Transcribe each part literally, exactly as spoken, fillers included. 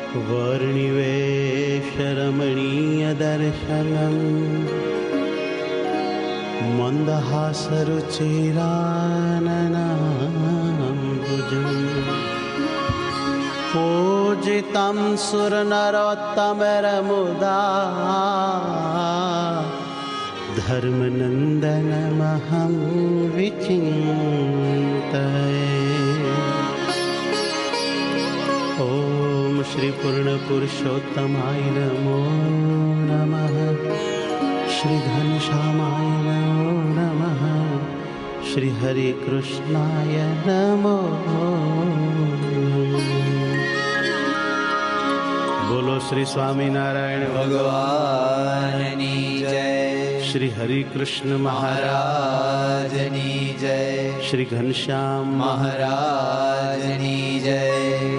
वर्णिवेशरमणीयदर्शनम् मन्दहासरुचिराननाम्बुजम् पूजितं सुरनरोत्तमरमुदा धर्मनन्दनमहं विचिन्तये। ॐ श्री पूर्णपुरुषोत्तमाय नमो नमः। श्री घनश्यामाय नमो नमः। श्री हरे कृष्णाय नमो नमः। बोलो श्री स्वामीनारायण भगवाननी जय। श्री हरि कृष्ण महाराजनी जय। श्री घनश्याम महाराजनी जय।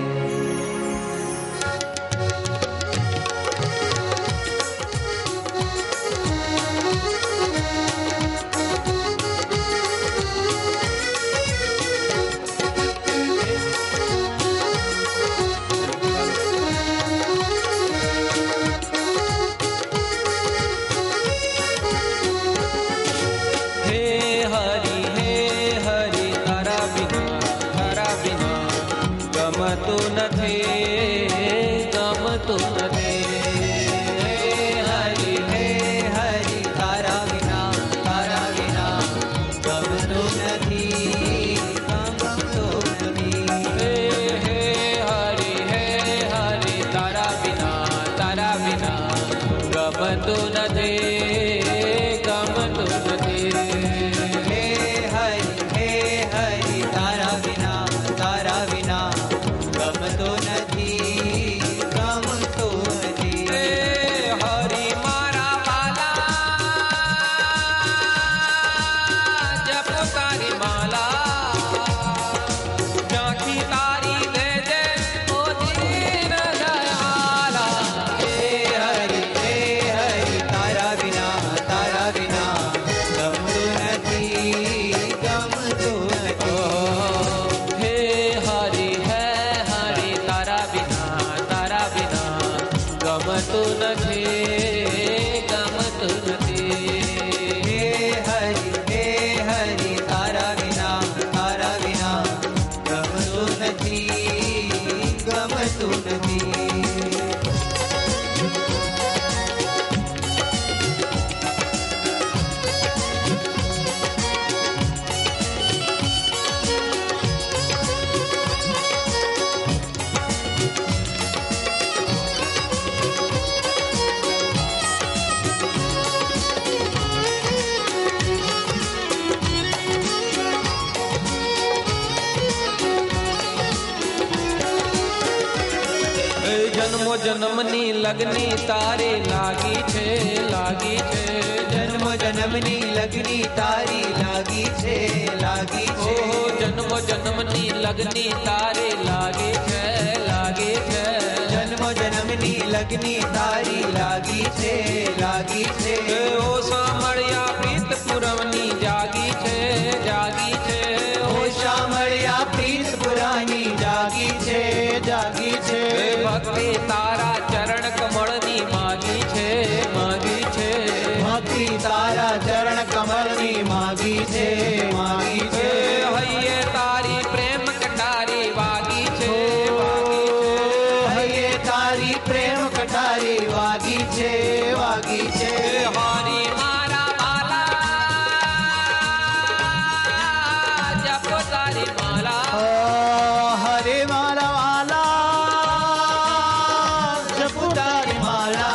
जन्मनी लगनी तारे लागी छे लागी छे। जन्म जन्मनी लगनी तारी लागी छे लागी छे। ओ जन्म जन्मनी लगनी तारे लागी छे लागी छे। जन्म जन्मनी लगनी तारी लागी छे लागी छे। ओ सामळिया प्रीत पुरवनी जागी छे जागी छे। ओ सामळिया प्रीत पुरानी जागी छे जागी छे। भक्ति तारा चरण कमळनी मागी छे मागी छे। भक्ति तारा चरण कमळनी मागी छे मागी छे। हइये तारी प्रेम कटारी वागी छे वागी छे। हइये तारी प्रेम कटारी वागी छे वागी छे। हरि मारा माला जपो तारी माला। हरे माला वाला जपो तारी माला।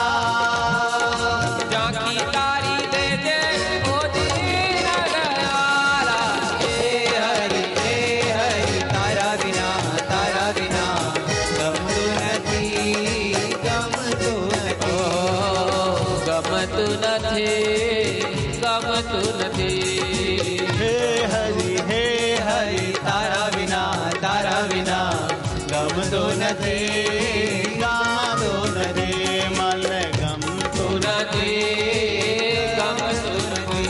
जाकी तारी दे दे ओ दीन दयाला। हे हरि हे हरि तारा बिना तारा बिना गमतु नथी गमतु नथी। गमतु नथी गमतु नथी। हे हरि हे हरि तारा बिना तारा बिना गमतु नथी गमतु नथी। मन गमतु नथी गमतु नथी।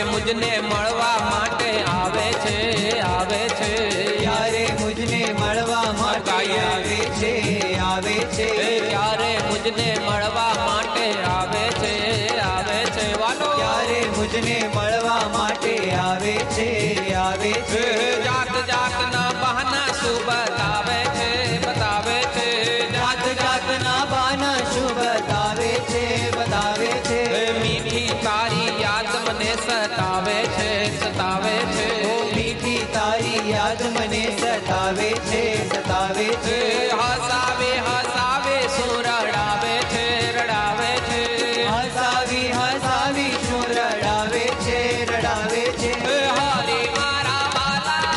મુજને મળવા માટે આવે છે આવે છે ક્યારે મુજને મળવા માટે આવે છે આવે છે ક્યારે મુજને મળવા માટે આવે છે આવે છે વાલો ક્યારે મુજને મળવા માટે આવે છે આવે છે જાત જાતના બહાના શું બતાવે છે બતાવે છે જાત જાતના બહાના શું બતાવે છે બતાવે છે મીઠી તારી યાદ મને સતાવે છે સતાવે છે ઓ મીઠી તારી યાદ મને સતાવે છે સતાવે છે હસાવે હસાવે શું રડાવે છે રડાવે છે હસાવી હસાવી શું રડાવે છે રડાવે છે હરે મારા વાલા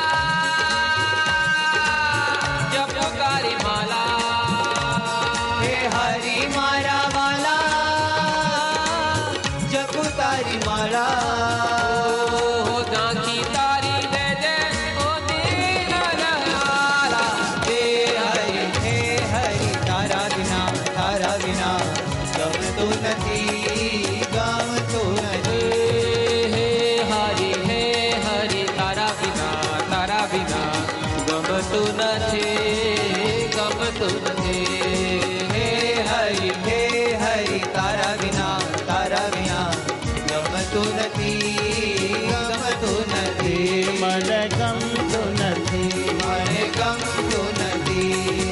જપો તારી માલા હે હરી મારા વાલા જપુ તારી માળા ઓ ઝાંખી તારી લેજે ઓ દીનદયાલા હે હરી હે હરી તારા વિના તારા વિના ગમતું નથી ગમતું નથી હે હરી હે હરી તારા વિના તારા વિના ગમતું નથી ગમતું નથી હે હરી હે હરી તારા વિના તારા વિના ગમતું નથી ગમતું નથી મને ગમતું નથી મને ગમતું નથી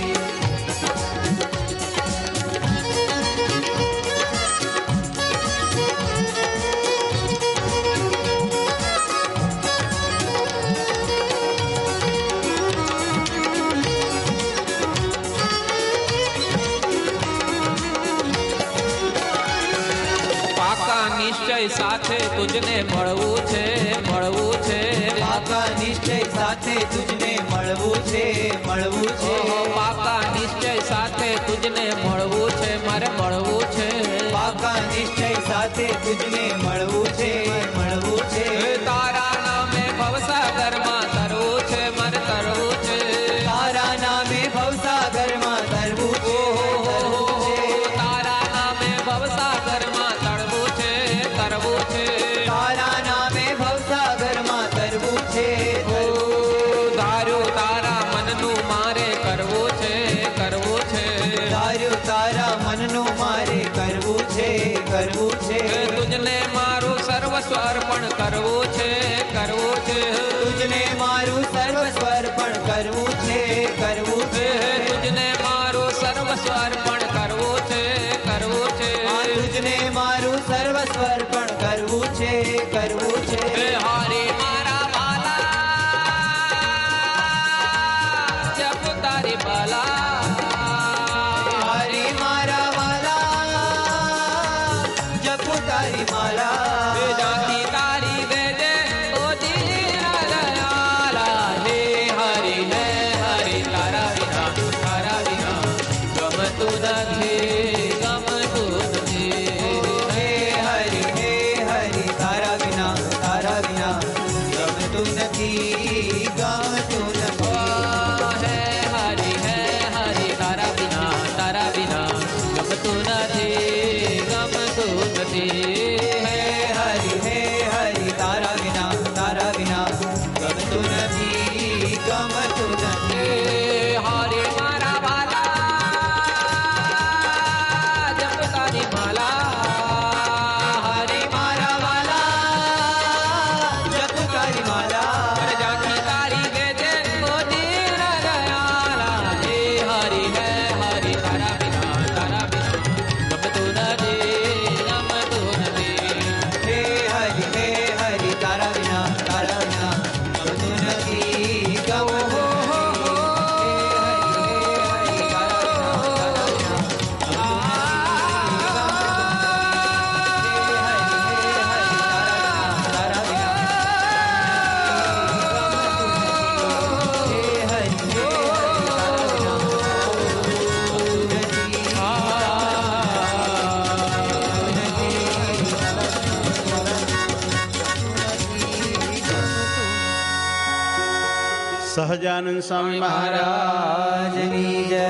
પાકા નિશ્ચય સાથે તુજને મળવું છે મળવું છે પાકા નિશ્ચય સાથે તુજને મળવું છે મળવું છે ઓહો, પાકા નિશ્ચય સાથે તુજને મળવું છે મારે મળવું છે પાકા નિશ્ચય સાથે તુજને મળવું છે મળવું છે તારા નામે ભવસાગરમાં તરવું છે મારે તરવું છે તારા નામે ભવસાગરમાં તરવું છે તરવું છે તારા નામે ભવસાગરમાં તરવું છે તરવું છે તારા નામે ભવસાગરમાં તરવું છે ધાર્યું તારા મનનું મારે કરવું છે કરવું છે ધાર્યું તારા મનનું મારે કરવું છે કરવું છે તુજને મારું સર્વસ્વ અર્પણ કરવું છે કરવું છે તુજને મારું સર્વસ્વ અર્પણ કરવું છે કરવું છે તુજને મારું સર્વસ્વ અર્પણ કરવું છે કરવું છે આ તુજને મારું સર્વસ્વ અર્પણ કરવું છે કરવું છે હે હરે મારા વાલા જપ તારી બાલા હરી મારા વાલા જપુ તારી માળા જાતી તારી દેજે ઓ દીનદયાલા હે હરિ હે હરિ તારા વિના તારા વિના ગમતું નથી ગમતું નથી હે હરી હે હરી તારા વિના તારા વિના ગમતું નથી ગમતું નથી હે હરિ હે હરિ તારા વિના તારા વિના ગમતું નથી ગમતું નથી હે હરી હે હરી તારા વિના તારા વિના ગમતું નથી ગમતું નથી હરે મારા વાલા જપ તારી માલા હરે મારા વાલા જપુ તારી માળા જાતી તારી દેજે ઓ દીનદયાલા હે હરિ હે હરિ તારા વિના તારા વિના ગમતું નથી ગમતું નથી હે હરી હે હરી તારા વિના તારા વિના ગમતું નથી ગમતું નથી. સહજાનંદ સ્વામી મહારાજ મહારાજની જય.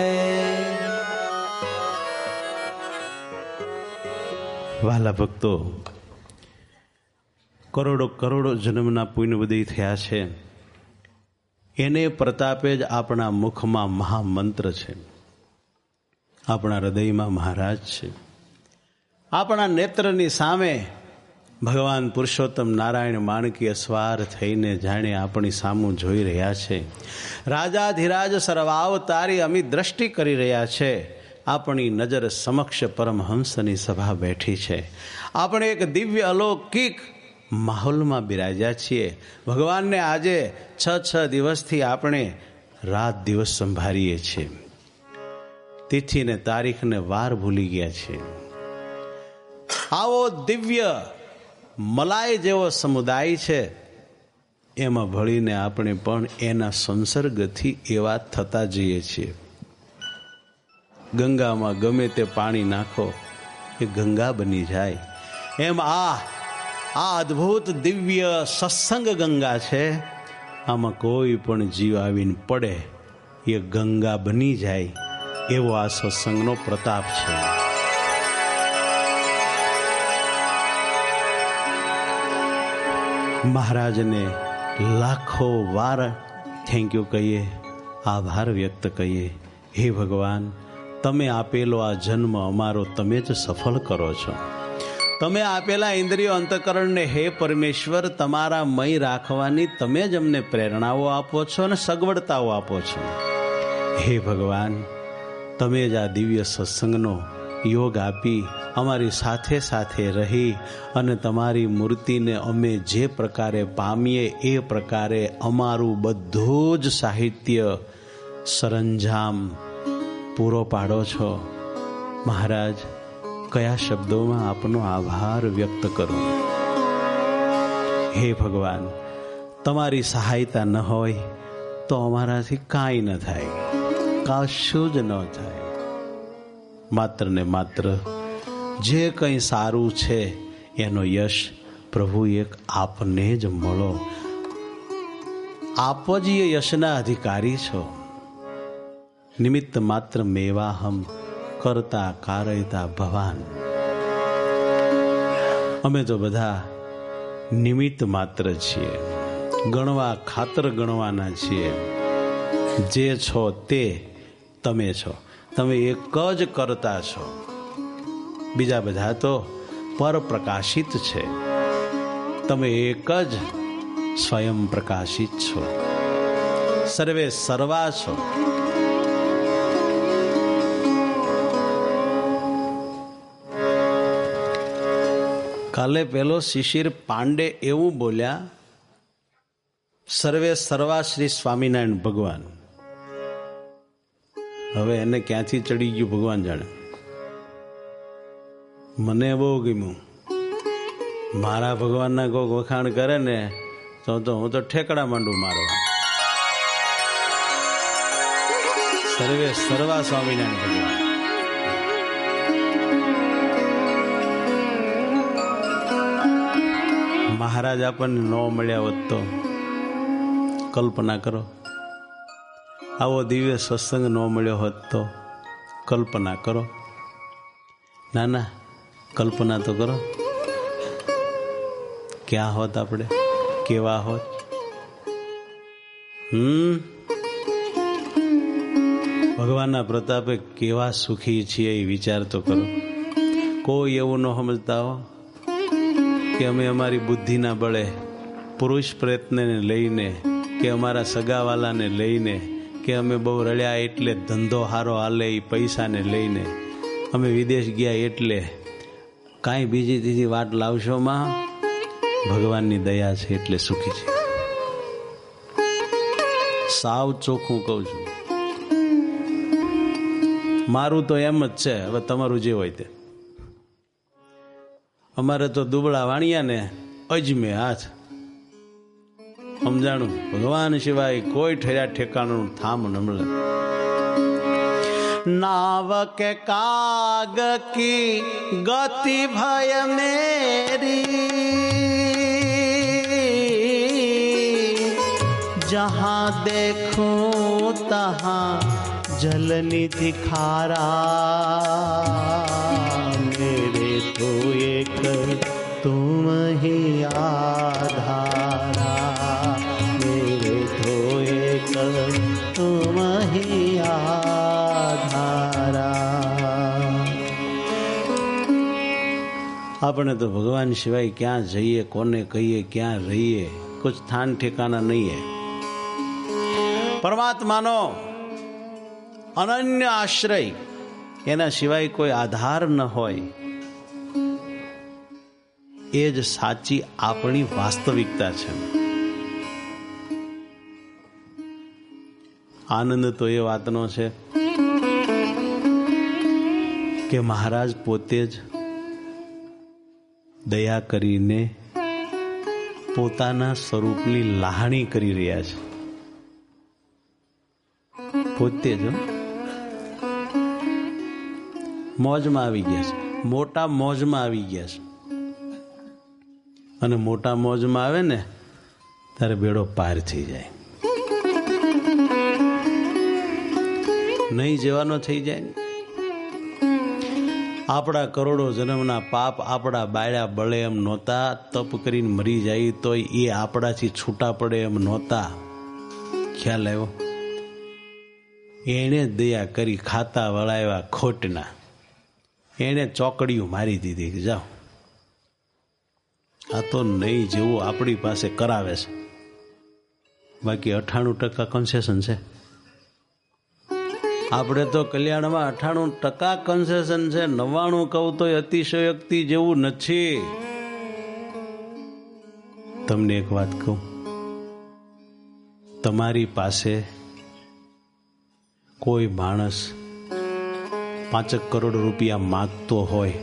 વાલા ભક્તો, કરોડો કરોડો જન્મના પુણ્યવદી થયા છે, એને પ્રતાપે જ આપણા મુખમાં મહામંત્ર છે, આપણા હૃદયમાં મહારાજ છે, આપણા નેત્રની સામે ભગવાન પુરુષોત્તમ નારાયણ માણકી અસવાર થઈને જાણે આપણી સામું જોઈ રહ્યા છે. રાજાધિરાજ સર્વાવતારી અમી દ્રષ્ટિ કરી રહ્યા છે. આપણી નજર સમક્ષ પરમહંસની સભા બેઠી છે. આપણે એક દિવ્ય અલૌકિક માહોલમાં બિરાજ્યા છીએ. ભગવાનને આજે છ છ દિવસથી આપણે રાત દિવસ સંભાળીએ છીએ. તિથિને તારીખને વાર ભૂલી ગયા છીએ. આવો દિવ્ય મલાઈ જેવો સમુદાય છે, એમાં ભળીને આપણે પણ એના સંસર્ગથી એવા થતા જઈએ છીએ. ગંગામાં ગમે તે પાણી નાખો એ ગંગા બની જાય, એમ આ આ અદ્ભુત દિવ્ય સત્સંગ ગંગા છે. આમાં કોઈ પણ જીવ આવીને પડે એ ગંગા બની જાય, એવો આ સત્સંગનો પ્રતાપ છે. મહારાજને લાખો વાર થેન્ક યુ કહીએ, આભાર વ્યક્ત કહીએ. હે ભગવાન, તમે આપેલો આ જન્મ અમારો તમે જ સફળ કરો છો. તમે આપેલા ઇન્દ્રિયો અંતઃકરણને હે પરમેશ્વર તમારા મય રાખવાની તમે જ અમને પ્રેરણાઓ આપો છો અને સગવડતાઓ આપો છો. હે ભગવાન, તમે જ આ દિવ્ય સત્સંગનો યોગ આપી અમારી સાથે સાથે રહી અને તમારી મૂર્તિને અમે જે પ્રકારે પામીએ એ પ્રકારે અમારું બધું જ સાહિત્ય સરંજામ પૂરો પાડો છો. મહારાજ, કયા શબ્દોમાં આપનો આભાર વ્યક્ત કરું. હે ભગવાન, તમારી સહાયતા ન હોય તો અમારાથી કાંઈ ન થાય, કશું જ ન થાય. માત્ર ને માત્ર જે કંઈ સારું છે એનો યશ પ્રભુ એક આપને જ મળો. આપ જ એ યશના અધિકારી છો. નિમિત્ત માત્ર મેવાહમ કરતા કારયતા ભવાન. અમે તો બધા નિમિત્ત માત્ર છીએ, ગણવા ખાતર ગણવાના છીએ. જે છો તે તમે છો, તમે એક જ કરતા છો. બીજા બધા તો પર પ્રકાશિત છે, તમે એક જ સ્વયં પ્રકાશિત છો. સર્વે સર્વા છો. કાલે પેલો શિશિર પાંડે એવું બોલ્યા, સર્વે સર્વા શ્રી સ્વામિનારાયણ ભગવાન. હવે એને ક્યાંથી ચડી ગયું ભગવાન જાણે. મને બહુ ગમ્યું. મારા ભગવાનના કોઈક વખાણ કરે ને તો તો હું તો ઠેકડા માંડું મારવા. સર્વે સર્વા સ્વામિનારાયણ ભગવાન. મહારાજ આપણને ન મળ્યા હોત તો કલ્પના કરો. આવો દિવ્ય સત્સંગ ન મળ્યો હોત તો કલ્પના કરો. ના ના, કલ્પના તો કરો. ક્યાં હોત આપણે, કેવા હોત. હમ ભગવાનના પ્રતાપે કેવા સુખી છીએ એ વિચાર તો કરો. કોઈ એવું ન સમજતા હો કે અમે અમારી બુદ્ધિના બળે, પુરુષ પ્રયત્નને લઈને કે અમારા સગાવાલાને લઈને કે અમે બહુ રળ્યા એટલે ધંધો હારો હાલે એ પૈસાને લઈને અમે વિદેશ ગયા એટલે કાંઈ બીજી ત્રીજી વાત લાવશો માં. ભગવાનની દયા છે એટલે સુખી છે. સાવ ચોખ્ખું કહું છું. મારું તો એમ જ છે, હવે તમારું જે હોય તે. અમારે તો દુબળા વાણિયા ને અજમે હાથ. સમજાણું, ભગવાન સિવાય કોઈ ઠર્યા ઠેકાણું થામ ન મળે. नाव के काग की गति भय मेरी, जहाँ देखूं तहाँ जल निधि खारा, मेरे तो एक तुम ही आ આપણે તો ભગવાન સિવાય ક્યાં જઈએ, કોને કહીએ, ક્યાં રહીએ, કુછ સ્થાન ઠેકાના નહીં હે. પરમાત્માનો અનન્ય આશ્રય, એના સિવાય કોઈ આધાર ન હોય, એ જ સાચી આપણી વાસ્તવિકતા છે. આનંદ તો એ વાતનો છે કે મહારાજ પોતે જ દયા કરીને પોતાના સ્વરૂપની લાહણી કરી રહ્યા છે. પોતે જ મોજમાં આવી ગયા છે, મોટા મોજમાં આવી ગયા છે. અને મોટા મોજમાં આવે ને ત્યારે બેડો પાર થઈ જાય, નહીં જવાનો થઈ જાય. આપણા કરોડો જન્મના પાપ આપણા બાળ્યા બળે એમ નહોતા, તપ કરીને મરી જાય તો એ આપણાથી છૂટા પડે એમ નહોતા. ખ્યાલ આવ્યો? એણે દયા કરી, ખાતા વળાવ્યા ખોટના, એણે ચોકડીઓ મારી દીધી કે જાઓ. આ તો નહીં જેવું આપણી પાસે કરાવે છે. બાકી અઠાણું ટકા કન્સેશન છે. આપણે તો કલ્યાણમાં અઠાણું ટકા કન્સેશન છે. નવ્વાણું કહું તો અતિશયોક્તિ જેવું નથી. તમને એક વાત કહું, તમારી પાસે કોઈ માણસ પાંચક કરોડ રૂપિયા માંગતો હોય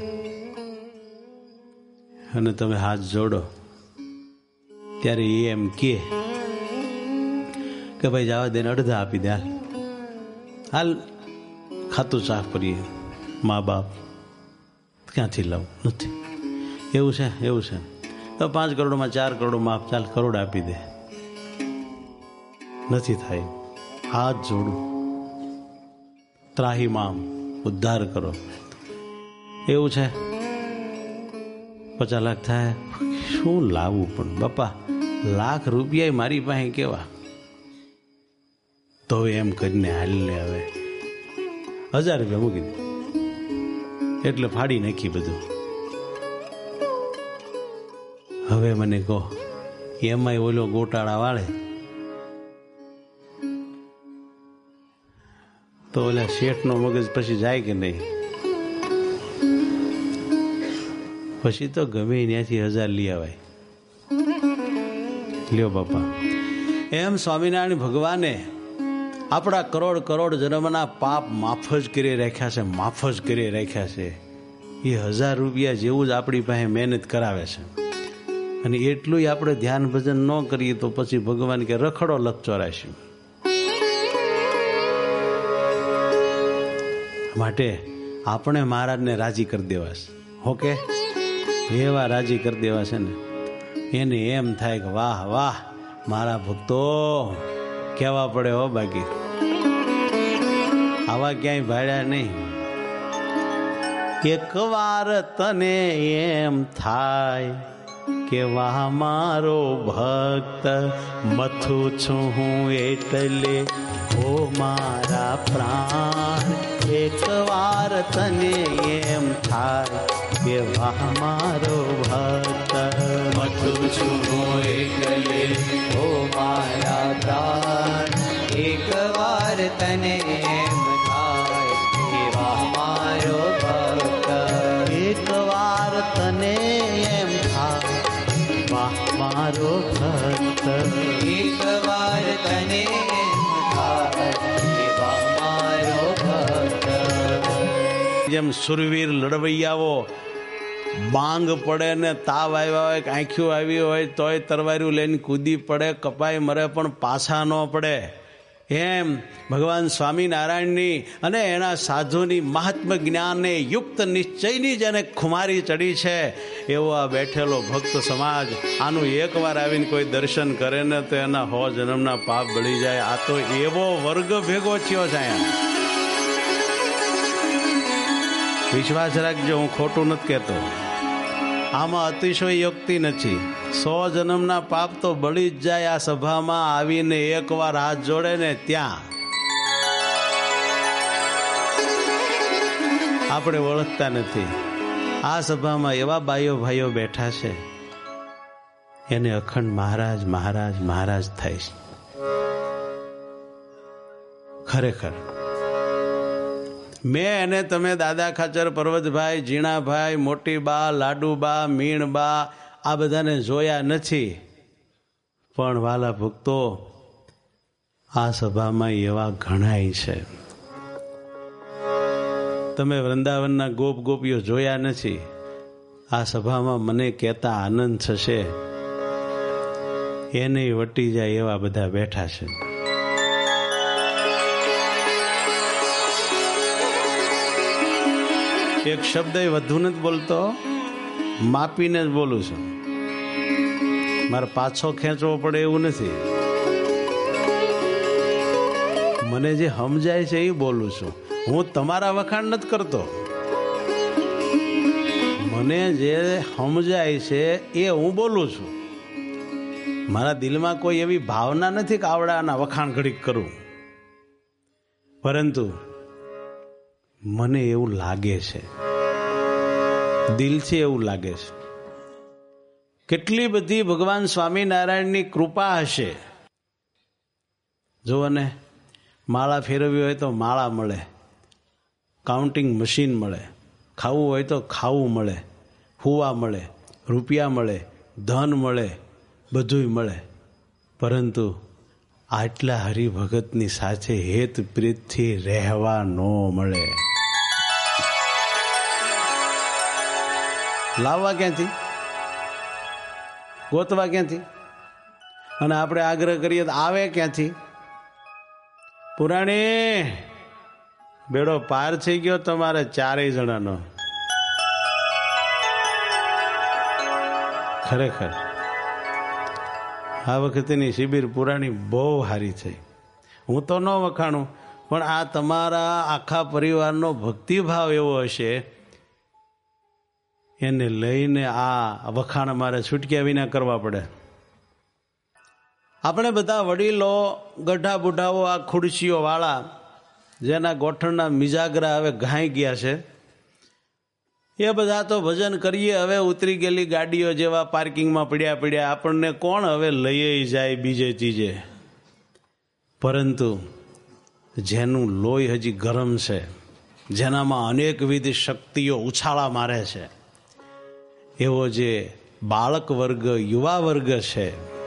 અને તમે હાથ જોડો ત્યારે એ એમ કે ભાઈ જવા દે, અડધા આપી દે, હાલ ખાતું સાફ કરીએ. મા બાપ ક્યાંથી લાવું? નથી. એવું છે? એવું છે તો પાંચ કરોડમાં ચાર કરોડ માફ, ચાલ કરોડ આપી દે. નથી થાય. હાથ જોડું, ત્રાહીમામ ઉદ્ધાર કરો. એવું છે? પચાસ લાખ થાય, શું લાવવું? પણ બાપા લાખ રૂપિયા મારી પાસે કેવા? તો એમ કરીને હાલને હવે હજાર રૂપિયા મૂકી દે એટલે ફાડી નાખી બધું. હવે મને કહો, એમાંય ઓલો ગોટાળા વાળે તો ઓલા શેઠનો મગજ પછી જાય કે નહીં? પછી તો ગમે ત્યાંથી હજાર લઈ આવાય. લ્યો બાપા, એમ સ્વામિનારાયણ ભગવાને આપણા કરોડ કરોડ જન્મના પાપ માફ જ કરી રાખ્યા છે, માફ જ કરી રાખ્યા છે. એ હજાર રૂપિયા જેવું જ આપણી પાસે મહેનત કરાવે છે. અને એટલું આપણે ધ્યાન ભજન ન કરીએ તો પછી ભગવાન કે રખડો લખ ચોરાશી. માટે આપણે મહારાજને રાજી કરી દેવા છે. ઓકે, એવા રાજી કરી દેવા છે ને એને એમ થાય કે વાહ વાહ મારા ભક્તો કહેવા પડે હો. બાકી આવા ક્યાંય ભાડ્યા નહીં. એક વાર તને એમ થાય કે વાહ મારો ભક્ત, મથું છું હું એટલે ઓ મારા પ્રાણ. એક વાર તને એમ થાય કે વાહ મારો ભક્ત, મથું છું હું એટલે ઓ મારા પ્રાણ. એક વાર તને એમ થાય કે વાહ મારો ભક્ત. એક વાર તને એમ થાય વાહ મારો ભક્ત. એક વાર તને એમ થાય કે વાહ મારો ભક્ત. જેમ સુરવીર લડવૈયાઓ બાંગ પડે ને તાવ આવ્યા હોય કે આંખ્યું આવી હોય તોય તરવાર્યું લઈને કૂદી પડે, કપાઈ મરે પણ પાછા ન પડે. એમ ભગવાન સ્વામિનારાયણની અને એના સાધુની મહાત્મ જ્ઞાનને યુક્ત નિશ્ચયની જેને ખુમારી ચડી છે એવો આ બેઠેલો ભક્ત સમાજ આનું એકવાર આવીને કોઈ દર્શન કરે ને તો એના હો જન્મના પાપ બળી જાય. આ તો એવો વર્ગ ભેગો થયો છે. અહીંયા વિશ્વાસ રાખજો, હું ખોટું નથી કહેતો. આમાં અતિશયોક્તિ નથી. સો જન્મના પાપ તો બળી જ જાય આ સભામાં આવીને એકવાર હાથ જોડે ને ત્યાં. આપણે ઓળખતા નથી. આ સભામાં એવા બાઈઓ ભાઈઓ બેઠા છે, એને અખંડ મહારાજ મહારાજ મહારાજ થાય છે. ખરેખર મેં એને તમે દાદા ખાચર, પર્વતભાઈ, જીણાભાઈ, મોટી બા, લાડુબા, મીણબા આ બધાને જોયા નથી, પણ વાલા ભક્તો આ સભામાં એવા ઘણાય છે. તમે વૃંદાવનના ગોપ ગોપીઓ જોયા નથી, આ સભામાં મને કહેતા આનંદ થશે, એને વટી જાય એવા બધા બેઠા છે. એક શબ્દ વધુ નથી બોલતો, માપીને જ બોલું છું. મારે પાછો ખેંચવો પડે એવું નથી. મને જે સમજાય છે એ બોલું છું. હું તમારા વખાણ નથી કરતો. મને જે સમજાય છે એ હું બોલું છું. મારા દિલમાં કોઈ એવી ભાવના નથી કે આવડાના વખાણ ઘડીક કરું, પરંતુ મને એવું લાગે છે, દિલથી એવું લાગે છે. કેટલી બધી ભગવાન સ્વામિનારાયણની કૃપા હશે. જુઓ ને, માળા ફેરવવી હોય તો માળા મળે, કાઉન્ટિંગ મશીન મળે, ખાવું હોય તો ખાવું મળે, હુવા મળે, રૂપિયા મળે, ધન મળે, બધુંય મળે, પરંતુ આટલા હરિભગતની સાથે હેત પ્રીતથી રહેવા ન મળે. લાવવા ક્યાંથી, ગોતવા ક્યાંથી, અને આપણે આગ્રહ કરીએ તો આવે ક્યાંથી? પુરાણી બેડો પાર થઈ ગયો તમારે ચારેય જણાનો. ખરેખર આ વખતેની શિબિર પુરાણી બહુ સારી થઈ. હું તો ન વખાણું, પણ આ તમારા આખા પરિવારનો ભક્તિભાવ એવો હશે, એને લઈને આ વખાણ મારે છૂટક્યા વિના કરવા પડે. આપણે બધા વડીલો, ગઢા બુઢાઓ, આ ખુરશીઓ વાળા, જેના ગોઠણના મિજાગરા હવે ઘાઈ ગયા છે, એ બધા તો ભજન કરીએ હવે ઉતરી ગયેલી ગાડીઓ જેવા પાર્કિંગમાં પડ્યા પડ્યા. આપણને કોણ હવે લઈ જાય બીજે ત્રીજે? પરંતુ જેનું લોહી હજી ગરમ છે, જેનામાં અનેકવિધ શક્તિઓ ઉછાળા મારે છે, એવો જે બાળક વર્ગ, યુવા વર્ગ છે,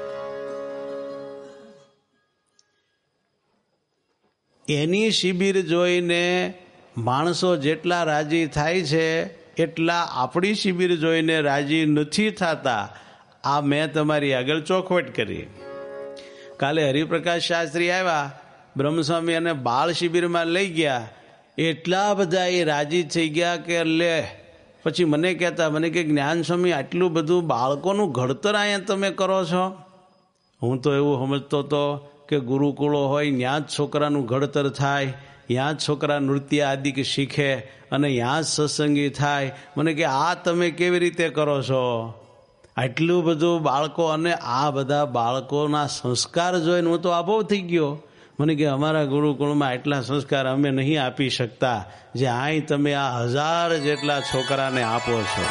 એની શિબિર જોઈને માણસો જેટલા રાજી થાય છે એટલા આપણી શિબિર જોઈને રાજી નથી થતા. આ મેં તમારી આગળ ચોખવટ કરી. કાલે હરિપ્રકાશ શાસ્ત્રી આવ્યા, બ્રહ્મસ્વામી અને બાળ શિબિરમાં લઈ ગયા, એટલા બધા એ રાજી થઈ ગયા કે લે. પછી મને કહેતા, મને કે જ્ઞાન સ્વામી આટલું બધું બાળકોનું ઘડતર અહીંયા તમે કરો છો. હું તો એવું સમજતો હતો કે ગુરુકુળો હોય ત્યાં જ છોકરાનું ઘડતર થાય, ત્યાં જ છોકરા નૃત્ય આદિ શીખે અને ત્યાં જ સત્સંગી થાય. મને કે આ તમે કેવી રીતે કરો છો? આટલું બધું બાળકો, અને આ બધા બાળકોના સંસ્કાર જોઈને હું તો આભો થઈ ગયો. મને કે અમારા ગુરુકુળમાં એટલા સંસ્કાર અમે નહીં આપી શકતા જે અહીં તમે આ હજાર જેટલા છોકરાને આપો છો.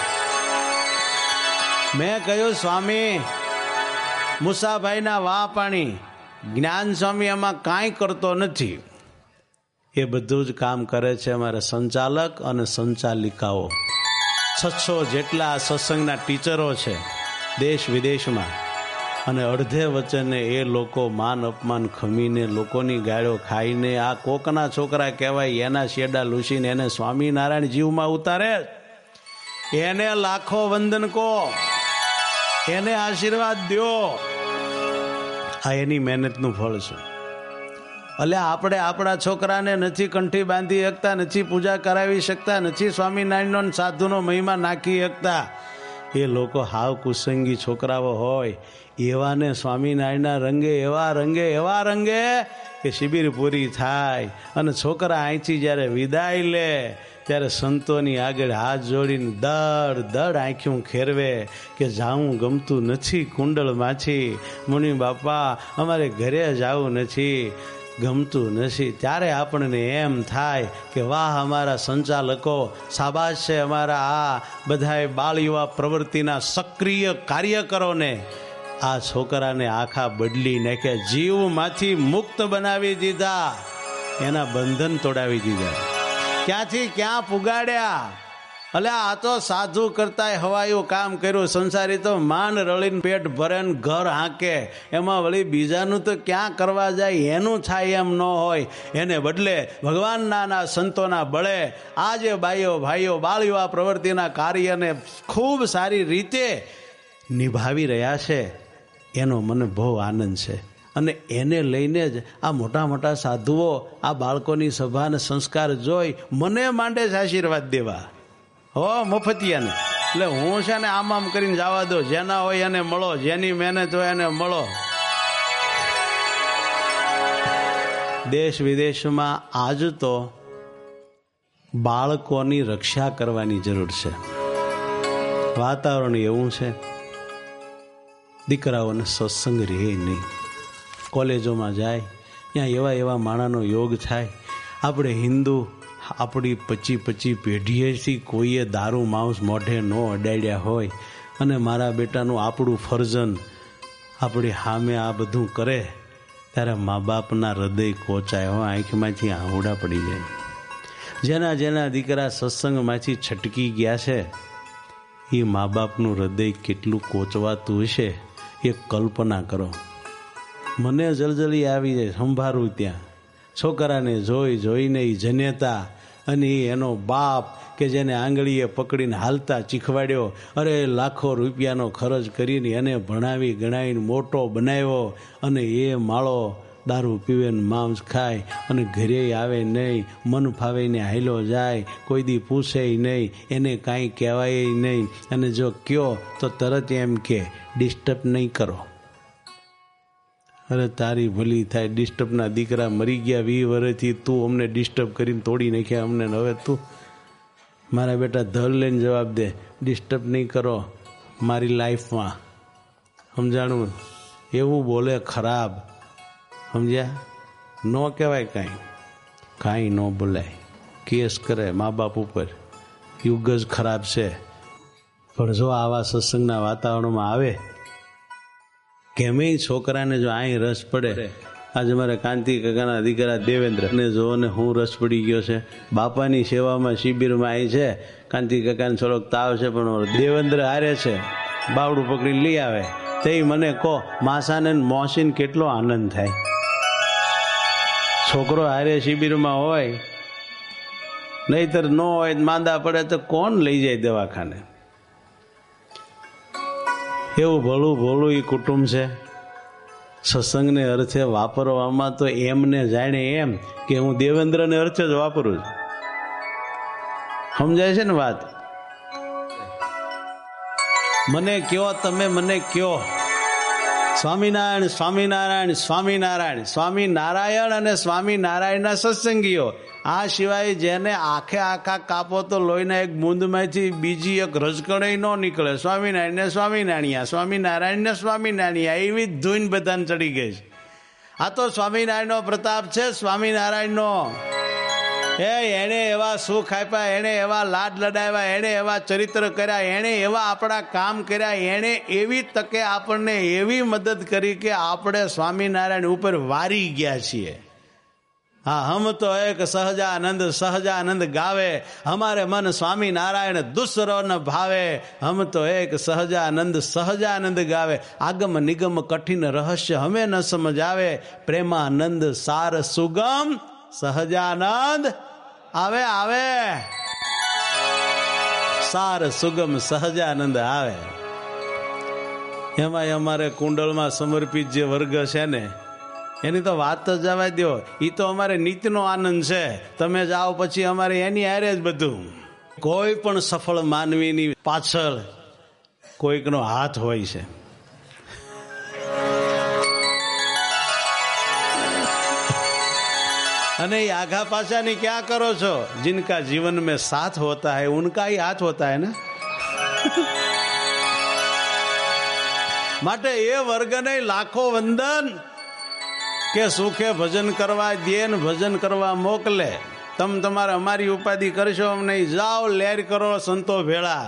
મેં કહ્યું, સ્વામી મુસાભાઈના વાહ પાણી, જ્ઞાન સ્વામી એમાં કાંઈ કરતો નથી. એ બધું જ કામ કરે છે અમારા સંચાલક અને સંચાલિકાઓ. છસો જેટલા સત્સંગના ટીચરો છે દેશ વિદેશમાં, અને અડધે વચને એ લોકો માન અપમાન ખમીને, લોકોની ગાળો ખાઈને, આ કોકના છોકરા કહેવાય એના શેડા લૂસીને એને સ્વામિનારાયણ જીવમાં ઉતારે. એને લાખો વંદન કહો, એને આશીર્વાદ દો. આ એની મહેનતનું ફળ છે. એટલે આપણે આપણા છોકરાને નથી કંઠી બાંધી શકતા, નથી પૂજા કરાવી શકતા, નથી સ્વામિનારાયણનો સાધુનો મહિમા નાખી શકતા. એ લોકો હાવ કુસંગી છોકરાઓ હોય એવાને સ્વામિનારાયણના રંગે, એવા રંગે એવા રંગે કે શિબિર પૂરી થાય અને છોકરા અહીંથી જ્યારે વિદાય લે ત્યારે સંતોની આગળ હાથ જોડીને દડ દડ આંખ્યું ખેરવે કે જાવું ગમતું નથી કુંડળમાંથી, મુનિ બાપા અમારે ઘરે જવું નથી. ગમતું નથી. ત્યારે આપણને એમ થાય કે વાહ અમારા સંચાલકો, શાબાશ છે અમારા આ બધાએ બાળ યુવા પ્રવૃત્તિના સક્રિય કાર્યકરોને. આ છોકરાને આખા બદલી નાખ્યા, જીવમાંથી મુક્ત બનાવી દીધા, એના બંધન તોડાવી દીધા, ક્યાંથી ક્યાં પુગાડ્યા. અલે આ તો સાધુ કરતા હવાયું કામ કર્યું. સંસારી તો માંડ રળીને પેટ ભરે ને ઘર હાંકે, એમાં વળી બીજાનું તો ક્યાં કરવા જાય, એનું થાય એમ ન હોય. એને બદલે ભગવાનના ના સંતોના બળે આજે બાઈઓ ભાઈઓ બાળ યુવા પ્રવૃત્તિના કાર્યને ખૂબ સારી રીતે નિભાવી રહ્યા છે. એનો મને બહુ આનંદ છે. અને એને લઈને જ આ મોટા મોટા સાધુઓ આ બાળકોની સભા અને સંસ્કાર જોઈ મને માંડે છે આશીર્વાદ દેવા. હો મફતિયાને, એટલે હું છે ને આમ આમ કરીને જવા દો, જેના હોય એને મળો, જેની મહેનત હોય એને મળો. દેશ વિદેશમાં આજ તો બાળકોની રક્ષા કરવાની જરૂર છે. વાતાવરણ એવું છે, દીકરાઓને સત્સંગ રહે નહીં. કોલેજોમાં જાય ત્યાં એવા એવા માણાનો યોગ થાય. આપણે હિન્દુ આપણી પચી પચી પેઢીએથી કોઈએ દારૂ માંસ મોઢે ન અડાડ્યા હોય અને મારા બેટાનું આપણું ફરજન આપણી સામે આ બધું કરે ત્યારે મા બાપના હૃદય કોચાય હોય, આંખમાંથી આંવડા પડી જાય. જેના જેના દીકરા સત્સંગમાંથી છટકી ગયા છે એ મા બાપનું હૃદય કેટલું કોચવાતું હશે એ કલ્પના કરો. મને જલજલી આવી જાય સંભાળું ત્યાં. છોકરાને જોઈ જોઈને એ જનેતા અને એનો બાપ કે જેને આંગળીએ પકડીને હાલતા શીખવાડ્યો, અરે લાખો રૂપિયાનો ખર્ચ કરીને એને ભણાવી ગણાવીને મોટો બનાવ્યો, અને એ માળો દારૂ પીવે ને માંસ ખાય અને ઘરે આવે નહીં, મન ફાવીને હાલ્યો જાય, કોઈ દી પૂછે નહીં, એને કાંઈ કહેવાય નહીં, અને જો કયો તો તરત એમ કે ડિસ્ટર્બ નહીં કરો. અરે તારી ભલી થાય, ડિસ્ટર્બના દીકરા મરી ગયા વીસ વર્ષથી, તું અમને ડિસ્ટર્બ કરીને તોડી નાખ્યા અમને. હવે તું મારા બેટા ધર લઈને જવાબ દે, ડિસ્ટર્બ નહીં કરો મારી લાઈફમાં. સમજાણું? એવું બોલે ખરાબ, સમજ્યા? ન કહેવાય કાંઈ, કાંઈ ન બોલાય, કેસ કરે મા બાપ ઉપર. યુગ જ ખરાબ છે. પણ જો આવા સત્સંગના વાતાવરણમાં આવે, કેમે છોકરાને જો અહીં રસ પડે. આજે મારા કાંતિ કાકાના દીકરા દેવેન્દ્ર ને જો ને હું રસ પડી ગયો છે. બાપાની સેવામાં શિબિરમાં અહીં છે. કાંતિ કાકાને થોડોક તાવ છે પણ દેવેન્દ્ર હારે છે, બાવડું પકડી લઈ આવે. તે મને કહો માસાને મોસીને કેટલો આનંદ થાય. છોકરો હારે શિબિરમાં હોય, નહીતર ન હોય માંદા પડે તો કોણ લઈ જાય દવાખાને. એવું ભલું ભોલું એ કુટુંબ છે. સત્સંગને અર્થે વાપરવામાં તો એમને જાણે એમ કે હું દેવેન્દ્રને અર્થે જ વાપરું છું. સમજાય છે ને વાત? મને કયો, તમે મને કયો, સ્વામિનારાયણ સ્વામિનારાયણ સ્વામિનારાયણ સ્વામિનારાયણ અને સ્વામિનારાયણના સત્સંગીઓ. આ સિવાય જેને આખે આખા કાપો તો લોહીના એક બૂંદમાંથી બીજી એક રજકણે ન નીકળે. સ્વામિનારાયણ ને સ્વામિનારાયણ, સ્વામિનારાયણ ને સ્વામિનારાયણ, એવી જ ધૂન બધાને ચડી ગઈ છે. આ તો સ્વામિનારાયણનો પ્રતાપ છે. સ્વામિનારાયણનો એ એણે એવા સુખ આપ્યા, એણે એવા લાડ લડાવ્યા, એણે એવા ચરિત્ર કર્યા, એણે એવા આપણા કામ કર્યા, એણે એવી તકે આપણને એવી મદદ કરી કે આપણે સ્વામિનારાયણ ઉપર વારી ગયા છીએ. હા, હમ તો એક સહજાનંદ સહજાનંદ ગાવે, હમારે મન સ્વામી નારાયણ દુસરો ન ભાવે. હમ તો એક સહજાનંદ સહજાનંદ ગાવે, આગમ નિગમ કઠિન રહસ્ય હમે ન સમજ આવે. પ્રેમાનંદ સાર સુગમ સહજાનંદ આવે આવે, સાર સુગમ સહજાનંદ આવે. એમાં અમારે કુંડળમાં સમર્પિત જે વર્ગ છે ને, એની તો વાત જ જવા દો. એ તો અમારે નિત્યનો આનંદ છે. તમે જાઓ પછી અમારે એની હારે જ બધું. કોઈ પણ સફળ માનવીની પાછળ કોઈકનો હાથ હોય છે. અને ये आघा पाछानी क्या करो છો? जिनका जीवन में साथ होता है उनका ही हाथ होता है ना. માટે એ વર્ગને લાખો વંદન. કે સુખે ભજન કરવા દે ને ભજન કરવા મોકલે. તમ તમારે અમારી ઉપાધિ કરશો અમ નહીં, જાઓ લેર કરો સંતો ભેળા.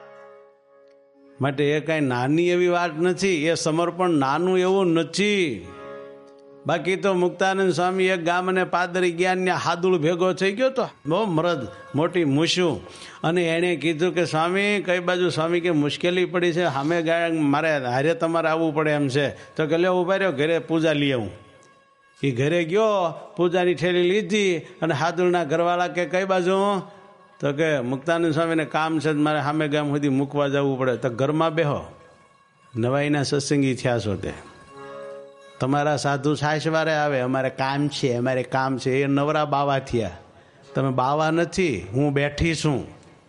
માટે એ કઈ નાની એવી વાત નથી, એ સમર્પણ નાનું એવું નથી. બાકી તો મુક્તાનંદ સ્વામી એક ગામ અને પાદરી જ્ઞાન ને હાદુળ ભેગો થઈ ગયો તો બહુ મરદ મોટી મૂછું, અને એણે કીધું કે સ્વામી કઈ બાજુ? સ્વામી કે મુશ્કેલી પડી છે, સામે ગાય મારે હારે તમારે આવવું પડે એમ છે. તો કે લે ઉભા રહ્યો, ઘરે પૂજા લઈ આવું. એ ઘરે ગયો, પૂજાની ઠેલી લીધી, અને હાદુળના ઘરવાળા કે કઈ બાજુ? તો કે મુક્તાનંદ સ્વામીને કામ છે, મારે સામે ગામ સુધી મૂકવા જવું પડે. તો ઘરમાં બેહો, નવાઈના સત્સંગી થયા છો તે. તમારા સાધુ સાસવારે આવે, અમારે કામ છે, અમારે કામ છે. એ નવરા બાવા થયા, તમે બાવા નથી, હું બેઠી છું.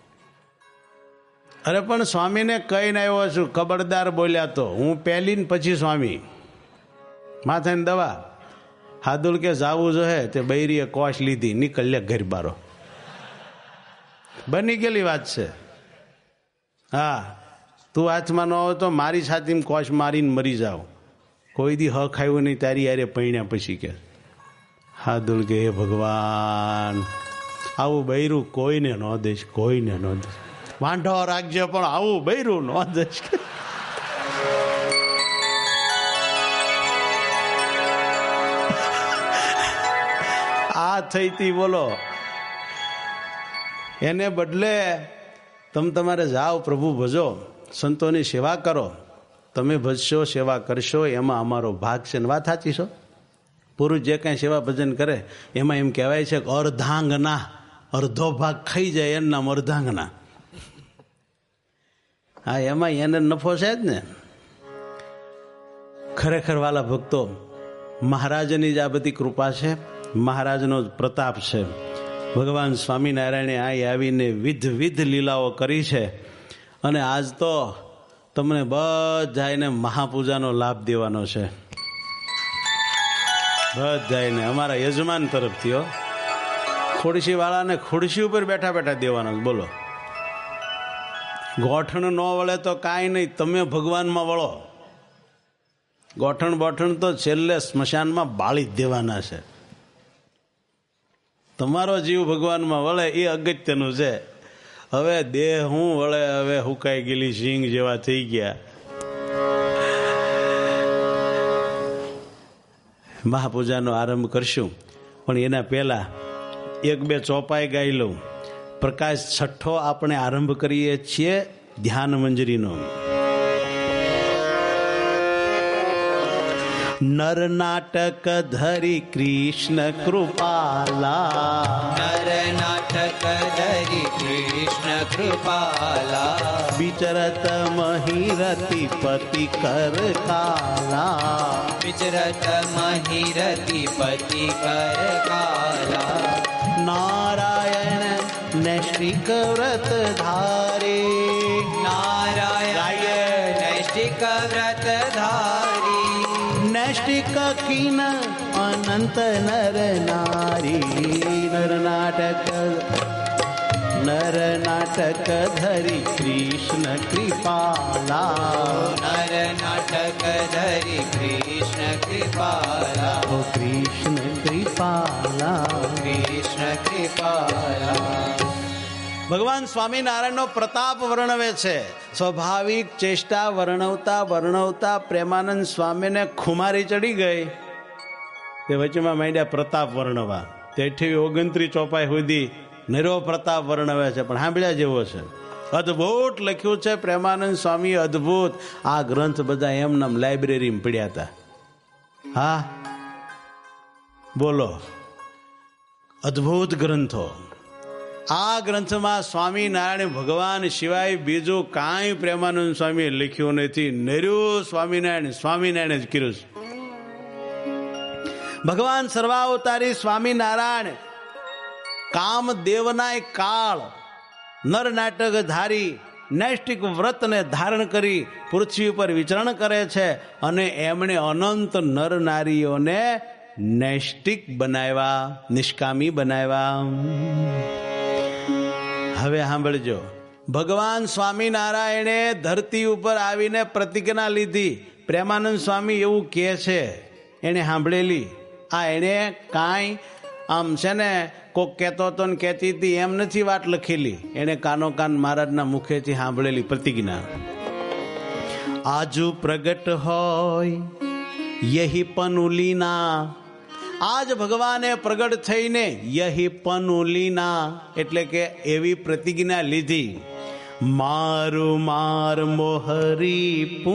અરે પણ સ્વામીને કહીને આવ્યો છું, ખબરદાર બોલ્યા તો હું પહેલી ને પછી સ્વામી. માથાની દવા. હાદુલ કે જાવું જોઈએ, તે બૈરીએ કોશ લીધી, નીકળ્યા ઘર બારો. બની ગયેલી વાત છે. હા, તું હાથમાં ન આવો તો મારી છાતીમાં કોશ મારીને મરી જાવ. કોઈ દી હક આવ્યું નહીં તારી યારે પૈણ્યા પછી. કે હાદુલ કે હે ભગવાન, આવું બૈરું કોઈને ન દઈશ, કોઈને ન દઈશ. વાંઢો રાખજે પણ આવું બૈરું ન દઈશ. આ થઈ તી બોલો. એને બદલે તમે તમારે જાઓ, પ્રભુ ભજો, સંતોની સેવા કરો. તમે ભજશો, સેવા કરશો, એમાં અમારો ભાગ છે. વાત સાચી છો? પુરુષ જે કાંઈ સેવા ભજન કરે એમાં એમ કહેવાય છે કે અર્ધાંગના, અડધો ભાગ ખાઈ જાય એનું નામ અર્ધાંગના. હા, એમાં એને નફો છે જ ને. ખરેખર વાલા ભક્તો, મહારાજની જ આ બધી કૃપા છે, મહારાજનો પ્રતાપ છે. ભગવાન સ્વામિનારાયણે અહીં આવીને વિધ વિધ લીલાઓ કરી છે, અને આજ તો તમને બધાને મહાપૂજાનો લાભ દેવાનો છે. બધાને અમારા યજમાન તરફથી હો, ખુરશી વાળાને ખુરશી ઉપર બેઠા બેઠા દેવાનો. બોલો, ગોઠણ ન વળે તો કાંઈ નહીં, તમે ભગવાનમાં વળો. ગોઠણ બોઠણ તો છેલ્લે સ્મશાનમાં બાળી જ દેવાના છે. તમારો જીવ ભગવાનમાં વળે એ અગત્યનું છે. હવે દેહ હું વળે, હવે હુકાઈ ગયેલી સિંગ જેવા થઈ ગયા. મહાપૂજાનો આરંભ કરશું, પણ એના પહેલા એક બે ચોપાઈ ગાઈ લઉં. પ્રકાશ છઠ્ઠો આપણે આરંભ કરીએ છીએ ધ્યાન મંજરીનો. નર નાટક ધરી કૃષ્ણ કૃપાલા, નર નાટક ધરી કૃષ્ણ કૃપાલા, વિચરત મહિરતિ પતિ કર કાલા, વિચરત મહિરતિ પતિ કર કાલા, નારાયણ નૈષ્ટિક વ્રત ધારે, નારાયણ નૈષ્ટિક વ્રત ધારી, નૈષ્ટિક કિન અનંત નર નારી. નર નાટક નર નાટક ધરી કૃષ્ણ કૃપાલા, નર નાટક ધરી કૃષ્ણ કૃપાલા, ઓ કૃષ્ણ કૃપાલા, કૃષ્ણ કૃપાલા. ભગવાન સ્વામિનારાયણનો પ્રતાપ વર્ણવે છે. સ્વાભાવિક ચેષ્ટા વર્ણવતા વર્ણવતા પ્રેમાનંદ સ્વામીને ખુમારી ચડી ગઈ. તે વચમાં માંડ્યા પ્રતાપ વર્ણવા. તેથી ઓગણત્રીસ ચોપાઈ સુધી નિરો પ્રતાપ વર્ણવે છે, પણ સાંભળ્યા જેવો છે. અદભુત લખ્યું છે પ્રેમાનંદ સ્વામી, અદભુત. આ ગ્રંથ બધા એમ નામ લાઇબ્રેરીમાં પડ્યા હતા. હા બોલો, અદભુત ગ્રંથો. આ ગ્રંથમાં સ્વામિનારાયણ ભગવાન સિવાય બીજું કાંઈ પ્રેમાનંદ સ્વામીએ લખ્યું નથી. નર્યું સ્વામિનારાયણ સ્વામિનારાયણ જ કર્યું છે. ભગવાન સર્વાવતારી સ્વામિનારાયણ કામદેવનાય કાળ નર નાટક ધારી નૈષ્ટિક વ્રતને ધારણ કરી પૃથ્વી ઉપર વિચરણ કરે છે, અને એમણે અનંત નર નારીઓને નૈષ્ટિક બનાવ્યા, નિષ્કામી બનાવ્યા. હવે સાંભળજો, ભગવાન સ્વામિનારાયણે ધરતી ઉપર આવીને પ્રતિજ્ઞા લીધી. પ્રેમાનંદ સ્વામી એવું કહે છે, એને સાંભળેલી. આ એણે કાંઈ આમ છે ને કોક કહેતો હતો ને કહેતી હતી એમ નથી વાત લખેલી, એણે કાનો કાન મહારાજના મુખેથી સાંભળેલી પ્રતિજ્ઞા. આજુ પ્રગટ હોય યહી પનુલીના, આજ ભગવાને પ્રગટ થઈને યહી પનુલીના એટલે કે એવી પ્રતિજ્ઞા લીધી, મારું માર મોહરી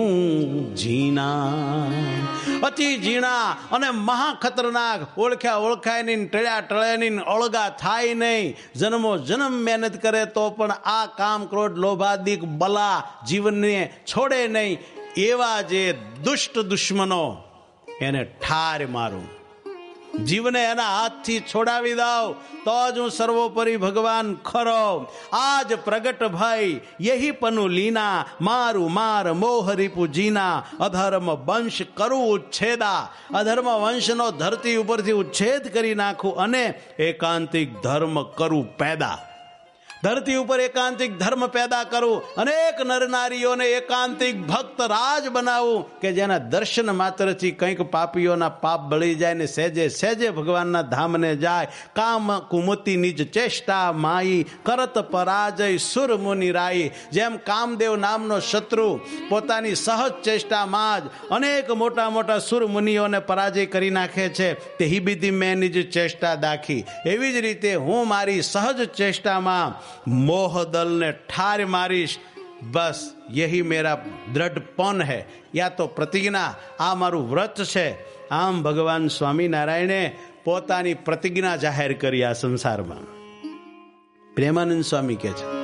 પૂંજીના, અતિ ઝીણા અને મહા ખતરનાક, ઓળખ્યા ઓળખાય નહીં, ટળ્યા ટળે નહીં, અળગા થાય નહીં, જન્મો જન્મ મહેનત કરે તો પણ આ કામ ક્રોધ લોભાદિક બલા જીવનને છોડે નહીં, એવા જે દુષ્ટ દુશ્મનો એને ઠાર મારું, જીવને એના હાથથી છોડાવી દઉં તો જ હું સર્વોપરી ભગવાન ખરો. આજ પ્રગટ ભાઈ યહી પનુ લીના, મારું માર મોહરી પૂજીના, અધર્મ વંશ કરું ઉચ્છેદા, અધર્મ વંશનો ધરતી ઉપરથી ઉચ્છેદ કરી નાખું અને એકાંતિક ધર્મ કરું પેદા. ધરતી ઉપર એકાંતિક ધર્મ પેદા કરું, અનેક નરનારીઓને એકાંતિક ભક્ત રાજ બનાવું કે જેના દર્શન માત્રથી કંઈક પાપીઓના પાપ બળી જાય ને સહેજે સહેજે ભગવાનના ધામને જાય. કામ કુમતિ નિજ ચેષ્ટા માઈ, કરત પરાજય સુર મુનિ રાઈ. જેમ કામદેવ નામનો શત્રુ પોતાની સહજ ચેષ્ટામાં જ અનેક મોટા મોટા સુર મુનિઓને પરાજય કરી નાખે છે, તે હી બીધી મેં નિજ ચેષ્ટા દાખી, એવી જ રીતે હું મારી સહજ ચેષ્ટામાં મોહદલ ને ઠાર મારીશ. બસ યહી મેરા દ્રઢપન હૈ, યા તો પ્રતિજ્ઞા, આ મારું વ્રત છે. આમ ભગવાન સ્વામિનારાયણે પોતાની પ્રતિજ્ઞા જાહેર કરી આ સંસારમાં. પ્રેમાનંદ સ્વામી કહે છે,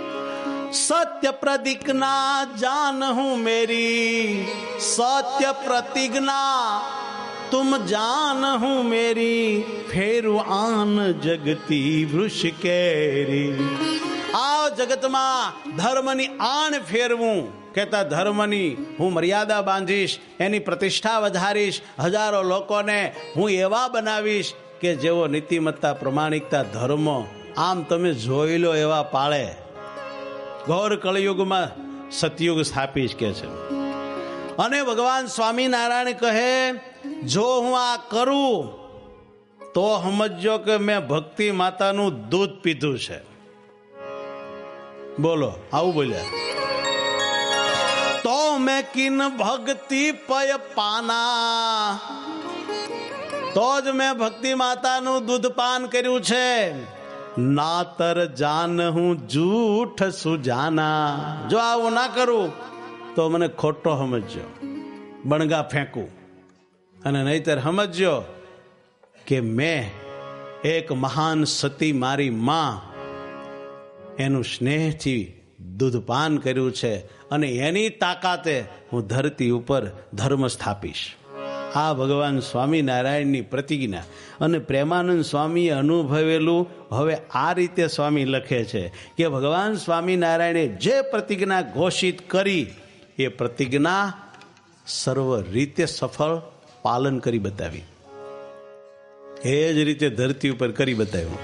સત્ય પ્રતિજ્ઞા જાન હું મેરી, સત્ય પ્રતિજ્ઞા तुम जान हूं मेरी, फेरू आन जगती वृष केरी. આ જગતમાં ધર્મની આણ ફેરવું, કહેતા ધર્મની હું મર્યાદા બાંધીશ, એની પ્રતિષ્ઠા વધારીશ, હજારો લોકોને હું એવા બનાવીશ કે જેઓ નીતિમત્તા પ્રમાણિકતા ધર્મ આમ તમે જોઈ લો એવા પાળે. ઘોર કળયુગમાં સતયુગ સ્થાપીશ કે છે. અને ભગવાન સ્વામિનારાયણ કહે, જો હું આ કરું તો સમજો કે મેં ભક્તિ માતાનું દૂધ પીધું છે. બોલો, આવું બોલ્યા. તો મેં કિન ભક્તિ પય પાના, તો જ મેં ભક્તિ માતાનું દૂધ પાન કર્યું છે. નાતર જાન હું જૂઠ સુજાના, જો આવું ના કરું તો મને ખોટો સમજજો, બણગા ફેંકું. અને નહીતર સમજજો કે મેં એક મહાન સતી મારી માં એનું સ્નેહથી દૂધપાન કર્યું છે અને એની તાકાતે હું ધરતી ઉપર ધર્મ સ્થાપીશ. આ ભગવાન સ્વામિનારાયણની પ્રતિજ્ઞા. અને પ્રેમાનંદ સ્વામીએ અનુભવેલું હવે આ રીતે સ્વામી લખે છે કે ભગવાન સ્વામિનારાયણે જે પ્રતિજ્ઞા ઘોષિત કરી એ પ્રતિજ્ઞા સર્વ રીતે સફળ પાલન કરી બતાવી. એ જ રીતે ધરતી ઉપર કરી બતાવ્યું.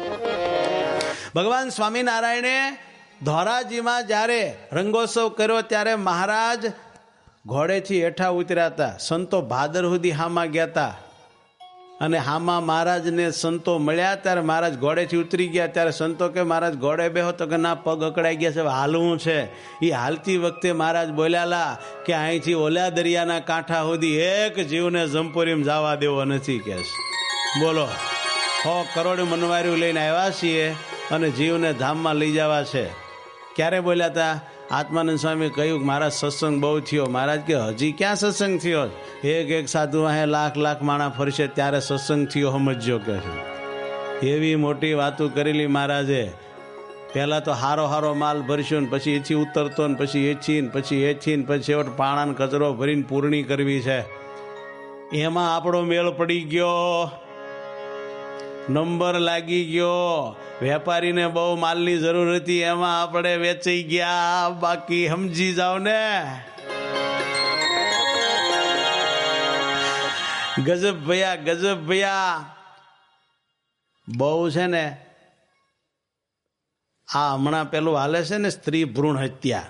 ભગવાન સ્વામિનારાયણે ધોરાજીમાં જ્યારે રંગોત્સવ કર્યો ત્યારે મહારાજ ઘોડેથી હેઠા ઉતર્યા હતા. સંતો ભાદર સુધી હામાં ગયા હતા અને હામાં મહારાજને સંતો મળ્યા ત્યારે મહારાજ ઘોડેથી ઉતરી ગયા. ત્યારે સંતો કે મહારાજ ઘોડે બેહો, તો કે ના, પગ અકળાઈ ગયા છે, હાલવું છે. એ હાલતી વખતે મહારાજ બોલ્યાલા કે અહીંથી ઓલા દરિયાના કાંઠા સુધી એક જીવને જંપુરીમાં જવા દેવો નથી કે. બોલો, હો કરોડ મનવાર્યું લઈને આવ્યા છીએ અને જીવને ધામમાં લઈ જવા છે. ક્યારે બોલ્યા હતા? આત્માનંદ સ્વામી કહ્યું મારા સત્સંગ બહુ થયો. મહારાજ કે હજી ક્યાં સત્સંગ થયો? એક એક સાધુ અહીં લાખ લાખ માણા ફરશે ત્યારે સત્સંગ થયો, સમજજો કે છે. એવી મોટી વાતો કરેલી મહારાજે. પહેલાં તો હારો હારો માલ ભરશું ને પછી એથી ઉતરતો ને પછી એથી ને પછી એથી ને પછી છેવટ પાણાને કચરો ભરીને પૂર્ણી કરવી છે. એમાં આપણો મેળ પડી ગયો, નંબર લાગી ગયો. વેપારીને બહુ માલની જરૂર હતી, એમાં આપણે વેચાઈ ગયા. બાકી સમજી જાવ ને. ગજબ ભૈયા, ગજબ ભૈયા. બહુ છે ને આ હમણાં પેલું હાલે છે ને સ્ત્રી ભ્રૂણ હત્યા.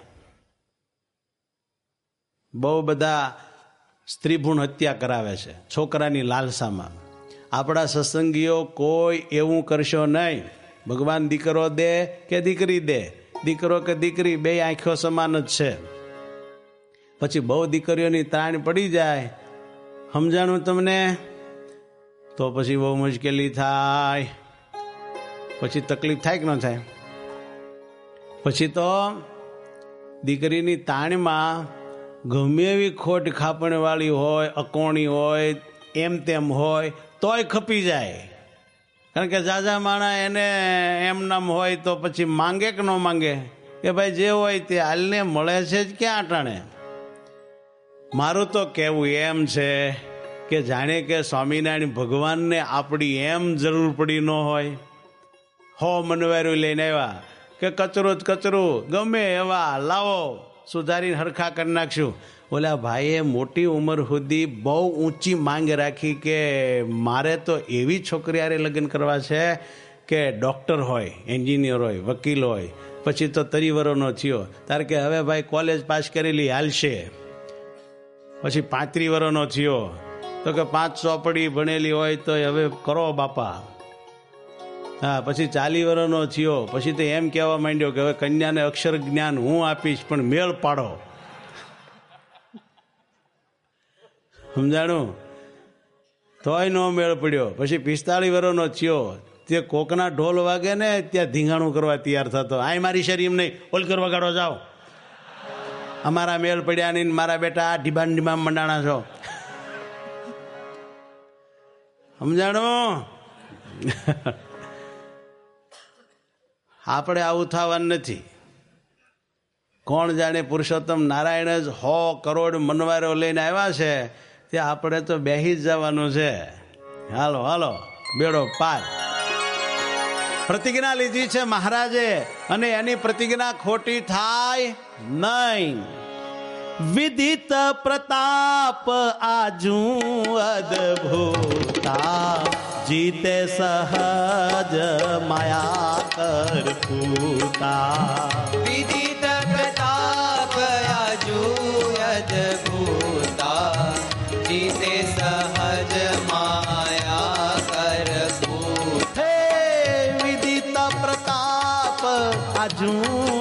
બહુ બધા સ્ત્રી ભ્રૂણ હત્યા કરાવે છે છોકરાની લાલસામાં. આપણા સત્સંગીઓ કોઈ એવું કરશો નહીં. ભગવાન દીકરો દે કે દીકરી દે, દીકરો કે દીકરી બે આંખો સમાન જ છે. પછી બહુ દીકરીઓની તાણ પડી જાય, સમજાણું તમને, તો પછી બહુ મુશ્કેલી થાય. પછી તકલીફ થાય કે ન થાય? પછી તો દીકરીની તાણમાં ગમે એવી ખોટ ખાપણવાળી હોય, અકોણી હોય, એમ તેમ હોય તોય ખપી જાય. કારણ કે જાજા માણા એને એમ નામ હોય તો પછી માંગે કે ન માંગે કે ભાઈ જે હોય તે હાલને મળે છે જ ક્યાં અટાણે. મારું તો કહેવું એમ છે કે જાણે કે સ્વામિનારાયણ ભગવાનને આપણી એમ જરૂર પડી ન હોય. હો મનવારું લઈને આવ્યા કે કચરું જ કચરું ગમે એવા લાવો સુધારીને હરખા કરી નાખશું. ઓલા ભાઈએ મોટી ઉંમર સુધી બહુ ઊંચી માંગ રાખી કે મારે તો એવી છોકરી હારે લગ્ન કરવા છે કે ડૉક્ટર હોય, એન્જિનિયર હોય, વકીલ હોય. પછી તો તરી વરોનો થયો તારે કે હવે ભાઈ કોલેજ પાસ કરેલી હાલશે. પછી પાંત્રી વરોનો થયો તો કે પાંચ ચોપડી ભણેલી હોય તો હવે કરો બાપા. હા, પછી ચાલી વર્ષનો થયો પછી તો એમ કહેવા માંડ્યો કે હવે કન્યાને અક્ષર જ્ઞાન હું આપીશ પણ મેળ પાડો. સમજાણું? તોય નો મેળ પડ્યો. પછી પિસ્તાળીસ વર્ષનો થયો તે કોકના ઢોલ વાગે ને ત્યાં ધીંગાણું કરવા તૈયાર થતો. આય મારી શરીર એમ નહીં, ઓલ કરવા ગાડો જાઓ, અમારા મેળ પડ્યા નહીં, મારા બેટા ઢીબાન ઢીબાન મંડાણા છો. સમજાણું? આપણે આવું થવાનું નથી. કોણ જાણે પુરુષોત્તમ નારાયણ જ સો કરોડ મનવારો લઈને આવ્યા છે તે આપણે તો બેહી જ જવાનું છે. હાલો હાલો બેડો પાર. પ્રતિજ્ઞા લીધી છે મહારાજે અને એની પ્રતિજ્ઞા ખોટી થાય નહીં. વિદિત પ્રતાપ આજુ અદભુતા જીતે સહજ માયા કર પૂતા. વિદિત પ્રતાપ આજુ અદભુતા જીતે સહજ માયા કર પૂતા. હે વિદિત પ્રતાપ આજુ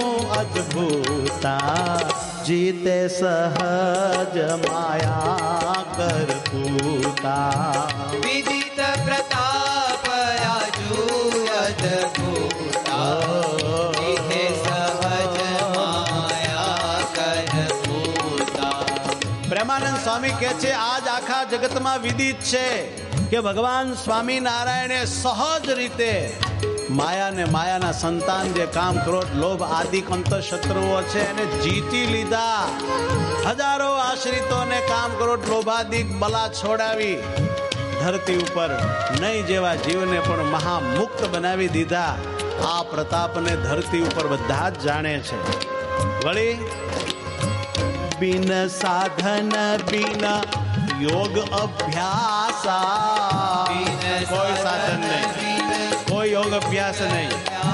અદભુતા જીતે સહજ માયા કર પૂતા. વિદિત પ્રતાપ આજુ અદભુતા જીતે સહજ માયા કર પૂતા. પ્રેમાનંદ સ્વામી કહે છે આજ આખા જગતમાં વિદિત છે કે ભગવાન સ્વામિનારાયણે સહજ રીતે માયા ને માયાના સંતાન જે કામ ક્રોધ લોભ આદિ અંત શત્રુઓ છે એને જીતી લીધા. હજારો આશ્રિતોને કામ ક્રોધ લોભાદિક બલા છોડાવી ધરતી ઉપર નહીં જેવા જીવને પણ મહામુક્ત બનાવી દીધા. આ પ્રતાપને ધરતી ઉપર બધા જ જાણે છે. વળી બિન સાધન બિન યોગ અભ્યાસ, કોઈ સાધન નહીં, કોઈ યોગ અભ્યાસ નહીં.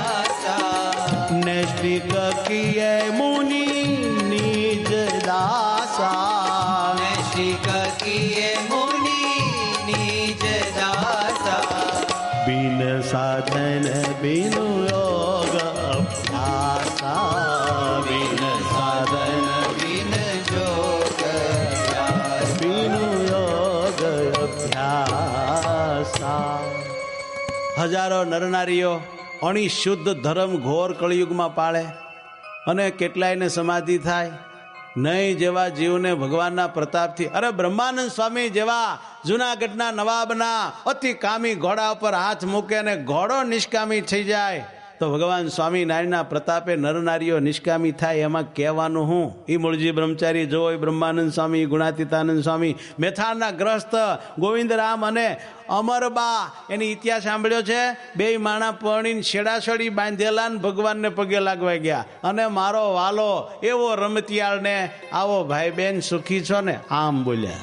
નૈષ્ઠિક કિયે મુનિ નિજ દાસા. નૈષ્ઠિક કિયે મુનિ નિજ દાસા. બિન સાધન બિન યોગ અભ્યાસ. બિન સાધન બિન યોગ અભ્યાસ. બિન યોગ અભ્યાસ. હજારો નરનારીઓ અણી શુદ્ધ ધર્મ ઘોર કળિયુગમાં પાળે અને કેટલાયને સમાધિ થાય. નહીં જેવા જીવને ભગવાનના પ્રતાપથી, અરે બ્રહ્માનંદ સ્વામી જેવા જુનાગઢના નવાબના અતિ કામી ઘોડા ઉપર હાથ મૂકે અને ઘોડો નિષ્કામી થઈ જાય તો ભગવાન સ્વામિનારાયણના પ્રતાપે નરનારીઓ નિષ્કામી થાય. એમાં કહેવાનું હું? એ મૂળજી બ્રહ્મચારી જોય બ્રહ્માનંદ સ્વામી, ગુણાતીતાનંદ સ્વામી, મેથાણના ગ્રસ્ત ગોવિંદરામ અને અમરબા એની ઇતિહાસ સાંભળ્યો છે. બે માણા પરણીને છેડાછડી બાંધેલા ને ભગવાનને પગે લાગવા ગયા અને મારો વાલો એવો રમતિયાળ ને આવો ભાઈ બેન સુખી છો ને આમ બોલ્યા.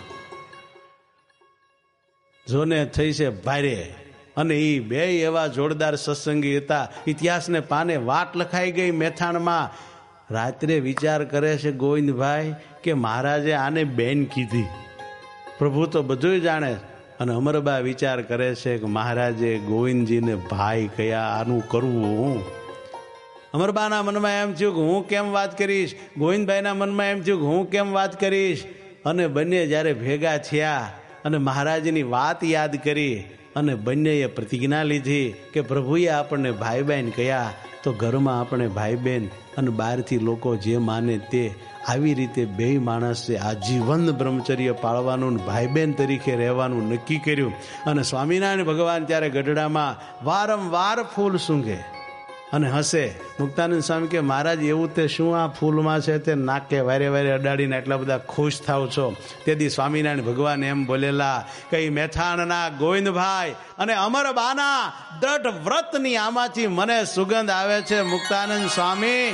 જોને થઈ છે ભારે. અને એ બે એવા જોરદાર સત્સંગી હતા. ઇતિહાસને પાને વાત લખાઈ ગઈ મેથાણમાં. રાત્રે વિચાર કરે છે ગોવિંદભાઈ કે મહારાજે આને બેન કીધી. પ્રભુ તો બધું જાણે અને અમરબા વિચાર કરે છે કે મહારાજે ગોવિંદજીને ભાઈ કયા, આનું કરવું હું. અમરબાના મનમાં એમ થયું કે હું કેમ વાત કરીશ, ગોવિંદભાઈના મનમાં એમ થયું કે હું કેમ વાત કરીશ. અને બંને જ્યારે ભેગા થયા અને મહારાજની વાત યાદ કરી અને બંનેએ પ્રતિજ્ઞા લીધી કે પ્રભુએ આપણને ભાઈ બહેન કહ્યા તો ઘરમાં આપણે ભાઈ બહેન અને બહારથી લોકો જે માને તે, આવી રીતે બે માણસે આજીવન બ્રહ્મચર્ય પાળવાનું, ભાઈ બહેન તરીકે રહેવાનું નક્કી કર્યું. અને સ્વામિનારાયણ ભગવાન ત્યારે ગઢડામાં વારંવાર ફૂલ સૂંઘે અને હસે. મુક્તાનંદ સ્વામી કે મહારાજ એવું તે શું આ ફૂલમાં છે તે નાકે વારે વારે અડાડીને એટલા બધા ખુશ થાવ છો. તેથી સ્વામિનારાયણ ભગવાન એમ બોલેલા કઈ મેઠાણના ગોવિંદભાઈ અને અમરબાના દ્રઢ વ્રતની આમાંથી મને સુગંધ આવે છે. મુક્તાનંદ સ્વામી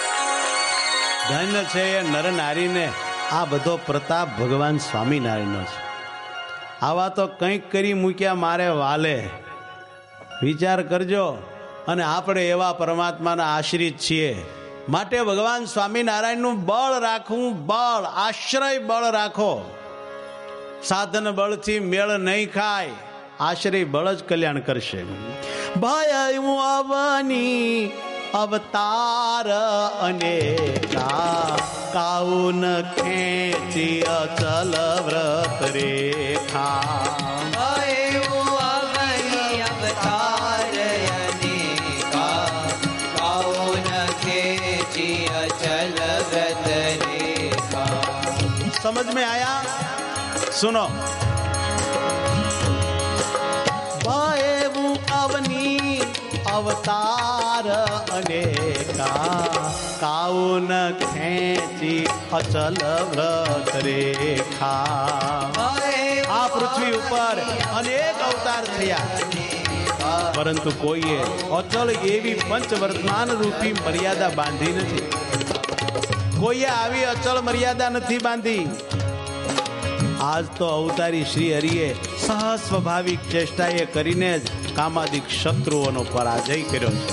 ધન્ય છે એ નર નારીને આ બધો પ્રતાપ ભગવાન સ્વામિનારાયણનો છે. આવા તો કંઈક કરી મૂક્યા મારે વાલે, વિચાર કરજો. અને આપણે એવા પરમાત્માના આશ્રિત છીએ માટે ભગવાન સ્વામિનારાયણનું બળ રાખવું, બળ આશ્રય બળ રાખો. સાધન બળથી મેળ નહીં ખાય, આશ્રય બળ જ કલ્યાણ કરશે. ભય આવની અવતાર અનેકા, કાઉન ખેંચી અચલ વ્રત રેખા. समझ में आया? सुनो. भयेवु अवनी अवतार अनेका, काउन खेची अचल व्रत रेखा. આ પૃથ્વી ઉપર અનેક અવતાર થયા, પરંતુ કોઈએ અચલ એવી પંચ વર્તમાન રૂપી મર્યાદા બાંધી નથી. કોઈએ આવી અચળ મર્યાદા નથી બાંધી. આજ તો અવતારી શ્રી હરિએ સહ સ્વાભાવિક ચેષ્ટાએ કરીને જ કામાદિક શત્રુઓનો પરાજય કર્યો છે.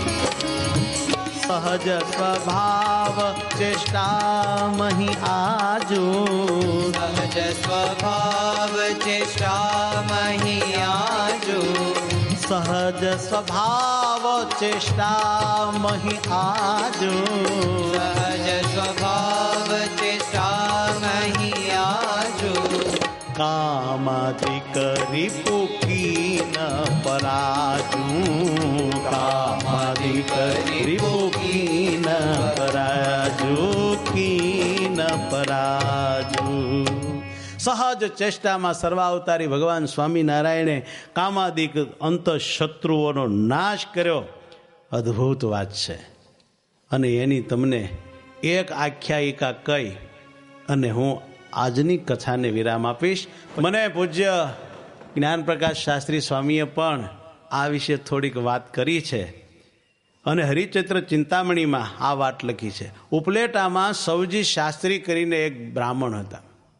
સહજ સ્વભાવ ચેષ્ટા મહી આજુ, સહજ સ્વભાવ ચેષ્ટા મહી આજુ. સહજ સ્વભાવ ચેષ્ટા મહી આજુ, સહજ સ્વભાવ ચેષ્ટા મહી આજુ. કામાદિક રિપુકી ન પરાજુ, કામાદિક રિપુકી ન પરાજુ, કી ન પરાજુ. સહજ ચેષ્ટામાં સર્વાવતારી ભગવાન સ્વામિનારાયણે કામાદિક અંત શત્રુઓનો નાશ કર્યો. અદ્ભુત વાત છે. અને એની તમને એક આખ્યાયિકા કહી અને હું આજની કથાને વિરામ આપીશ. મને પૂજ્ય જ્ઞાન પ્રકાશ શાસ્ત્રી સ્વામીએ પણ આ વિશે થોડીક વાત કરી છે અને હરિચૈત્ર ચિંતામણીમાં આ વાત લખી છે. ઉપલેટામાં સૌજી શાસ્ત્રી કરીને એક બ્રાહ્મણ હતા,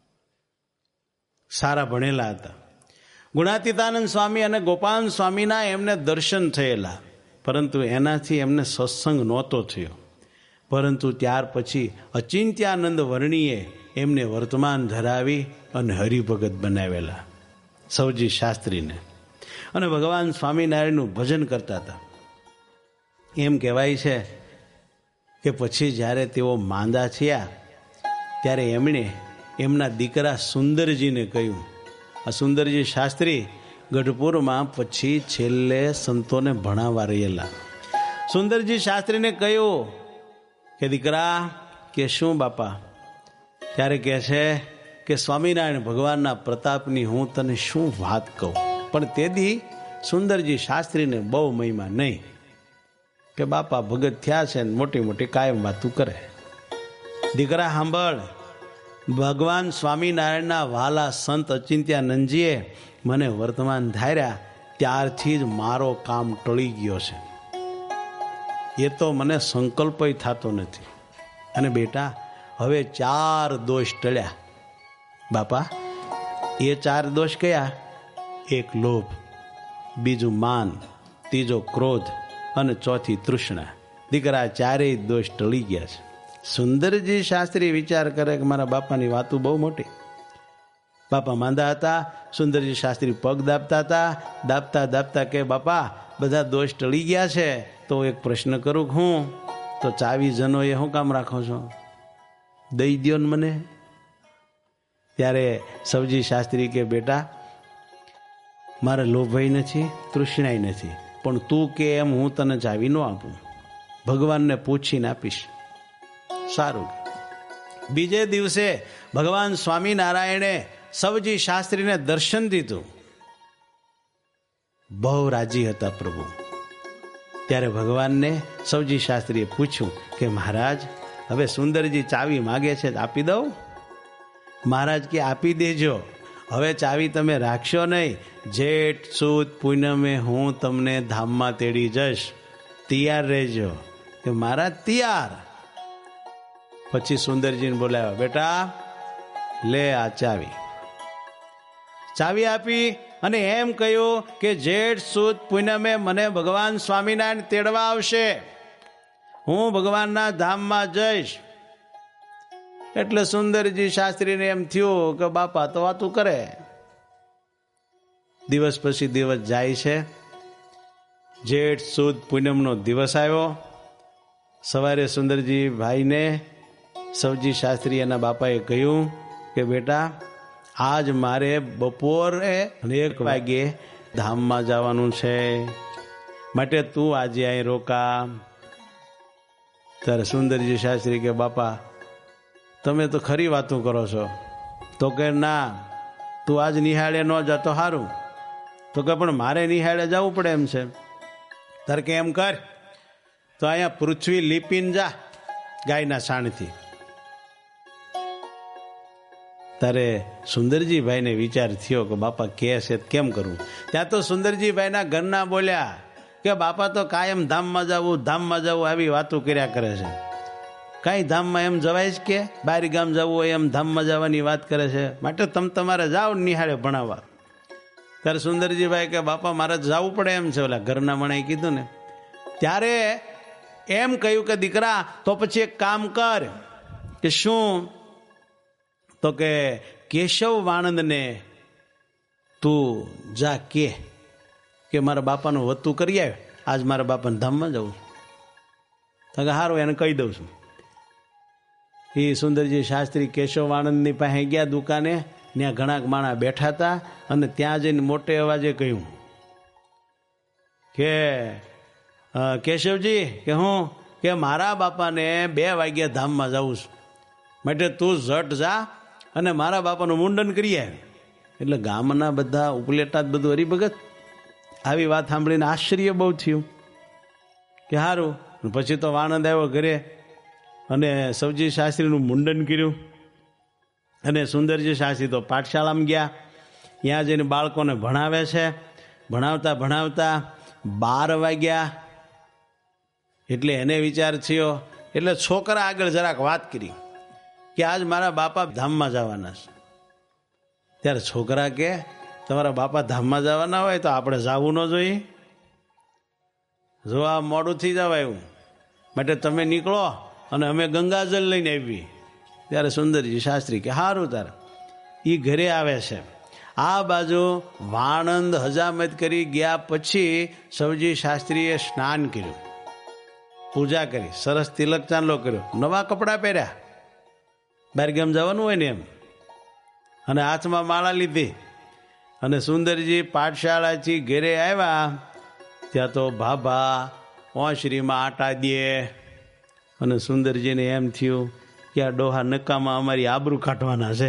સારા ભણેલા હતા. ગુણાતીતાનંદ સ્વામી અને ગોપાલ સ્વામીના એમને દર્શન થયેલા, પરંતુ એનાથી એમને સત્સંગ નહોતો થયો. પરંતુ ત્યાર પછી અચિંત્યાનંદ વર્ણીએ એમને વર્તમાન ધરાવી અને હરિભગત બનાવેલા સૌજી શાસ્ત્રીને, અને ભગવાન સ્વામિનારાયણનું ભજન કરતા હતા. એમ કહેવાય છે કે પછી જ્યારે તેઓ માંદા થયા ત્યારે એમણે એમના દીકરા સુંદરજીને કહ્યું. આ સુંદરજી શાસ્ત્રી ગઢપુરમાં પછી છેલ્લે સંતોને ભણાવવા રહેલા. સુંદરજી શાસ્ત્રીને કહ્યું કે દીકરા, કે શું બાપા? ત્યારે કહે છે કે સ્વામિનારાયણ ભગવાનના પ્રતાપની હું તને શું વાત કહું. પણ તેથી સુંદરજી શાસ્ત્રીને બહુ મહિમા નહીં, કે બાપા ભગત થયા છે ને મોટી મોટી કાયમ વાતું કરે. દીકરા સાંભળ, ભગવાન સ્વામિનારાયણના વાલા સંત અચિંત્યાનંદજીએ મને વર્તમાન ધાર્યા ત્યારથી જ મારો કામ ટળી ગયો છે. એ તો મને સંકલ્પય થતો નથી. અને બેટા, હવે ચાર દોષ ટળ્યા. બાપા, એ ચાર દોષ કયા? એક લોભ, બીજું માન, ત્રીજો ક્રોધ અને ચોથી તૃષ્ણા. દીકરા, ચારેય દોષ ટળી ગયા છે. સુંદરજી શાસ્ત્રી વિચાર કરે કે મારા બાપાની વાતો બહુ મોટી. બાપા માંદા હતા. સુંદરજી શાસ્ત્રી પગ દાબતા હતા. દાબતા દાબતા કે બાપા બધા દોષ ટળી ગયા છે, તો એક પ્રશ્ન કરું હું, તો ચાવી જનો એ શું કામ રાખો છો, દઈ દ્યો ને મને. ત્યારે સવજી શાસ્ત્રી કે બેટા મારે લોભાઈ નથી, તૃષ્ણાઈ નથી, પણ તું કે એમ હું તને ચાવી ન આપું, ભગવાનને પૂછીને આપીશ. સારું. બીજે દિવસે ભગવાન સ્વામિનારાયણે સવજી શાસ્ત્રીને દર્શન દીધું. બહુ રાજી હતા પ્રભુ. ત્યારે ભગવાનને સવજી શાસ્ત્રીએ પૂછ્યું કે મહારાજ હવે સુંદરજી ચાવી માગે છે, આપી દઉં? મહારાજ કે આપી દેજો, હવે ચાવી તમે રાખશો નહીં, જેઠ સુદ પૂનમે હું તમને ધામમાં તેડી જઈશ, તૈયાર રહેજો. કે મહારાજ તૈયાર. પછી સુંદરજીને બોલાવ્યા, બેટા લે આ ચાવી. ચાવી આપી અને એમ કહ્યું કે જેઠ સુદ પૂનમે મને ભગવાન સ્વામિનારાયણ તેડવા આવશે, હું ભગવાનના ધામમાં જઈશ. એટલે સુંદરજી શાસ્ત્રીને એમ થયું કે બાપા તો વાતું કરે. દિવસ પછી દિવસ જાય છે. જેઠ સુદ પૂનમનો દિવસ આવ્યો. સવારે સુંદરજી ભાઈને સવજી શાસ્ત્રી એના બાપાએ કહ્યું કે બેટા આજ મારે બપોરે એક વાગે ધામમાં જવાનું છે, માટે તું આજે અહીં રોકા. ત્યારે સુંદરજી શાસ્ત્રી કે બાપા તમે તો ખરી વાતો કરો છો. તો કે ના, તું આજ નિહાળે ન જતો સારું. તો કે પણ મારે નિહાળે જવું પડે એમ છે. તારે કે એમ કર, તો અહીંયા પૃથ્વી લીપીને જા ગાયના સાણથી. ત્યારે સુંદરજીભાઈને વિચાર થયો કે બાપા કે છે કેમ કરવું. ત્યાં તો સુંદરજીભાઈના ઘરના બોલ્યા કે બાપા તો કાયમ ધામમાં જવું ધામમાં જવું આવી વાતો કર્યા કરે છે. કાંઈ ધામમાં એમ જવાય છે કે બારી ગામ જવું હોય એમ ધામમાં જવાની વાત કરે છે, માટે તમે તમારે જાઓ નિહાળે ભણાવવા. ત્યારે સુંદરજીભાઈ કે બાપા મારે જવું પડે એમ છે, ઓલા ઘરના મણાએ કીધું ને. ત્યારે એમ કહ્યું કે દીકરા તો પછી એક કામ કર. કે શું? તો કે કેશવ વાણંદને તું જા કે કે મારા બાપાનું વતું કરી આવે, આજ મારા બાપાને ધામમાં જવું. તો કે સારું, એને કહી દઉં છું. એ સુંદરજી શાસ્ત્રી કેશવ વાણંદની પાસે ગયા દુકાને. ત્યાં ઘણા માણા બેઠા હતા અને ત્યાં જઈને મોટે અવાજે કહ્યું કે કેશવજી કે હું કે મારા બાપાને બે વાગ્યા ધામમાં જવું છું, માટે તું ઝટ જા અને મારા બાપાનું મુંડન કરી આવે. એટલે ગામના બધા ઉપલેટા જ બધું હરિભગત. આવી વાત સાંભળીને આશ્ચર્ય બહુ થયું કે સારું. પછી તો વાણંદ આવ્યો ઘરે અને સવજી શાસ્ત્રીનું મુંડન કર્યું. અને સુંદરજી શાસ્ત્રી તો પાઠશાળામાં ગયા. ત્યાં જઈને બાળકોને ભણાવે છે. ભણાવતા ભણાવતા બાર વાગ્યા. એટલે એને વિચાર થયો, એટલે છોકરા આગળ જરાક વાત કરી કે આજ મારા બાપા ધામમાં જવાના છે. ત્યારે છોકરા કે તમારા બાપા ધામમાં જવાના હોય તો આપણે જવું ન જોઈએ, જો આ મોડું થઈ જવાયું, માટે તમે નીકળો અને અમે ગંગાજલ લઈને આવી. ત્યારે સુંદરજી શાસ્ત્રી કે સારું. તારે એ ઘરે આવે છે. આ બાજુ વાણંદ હજામત કરી ગયા પછી સવજી શાસ્ત્રીએ સ્નાન કર્યું, પૂજા કરી, સરસ તિલક ચાંદલો કર્યો, નવા કપડાં પહેર્યા, બારગામ જવાનું હોય ને એમ, અને હાથમાં માળા લીધી. અને સુંદરજી પાઠશાળાથી ઘરે આવ્યા. ત્યાં તો ભાભા ઓસરીમાં આટા દે. અને સુંદરજીને એમ થયું કે આ ડોહા નકામાં અમારી આબરૂ કાઢવાના છે.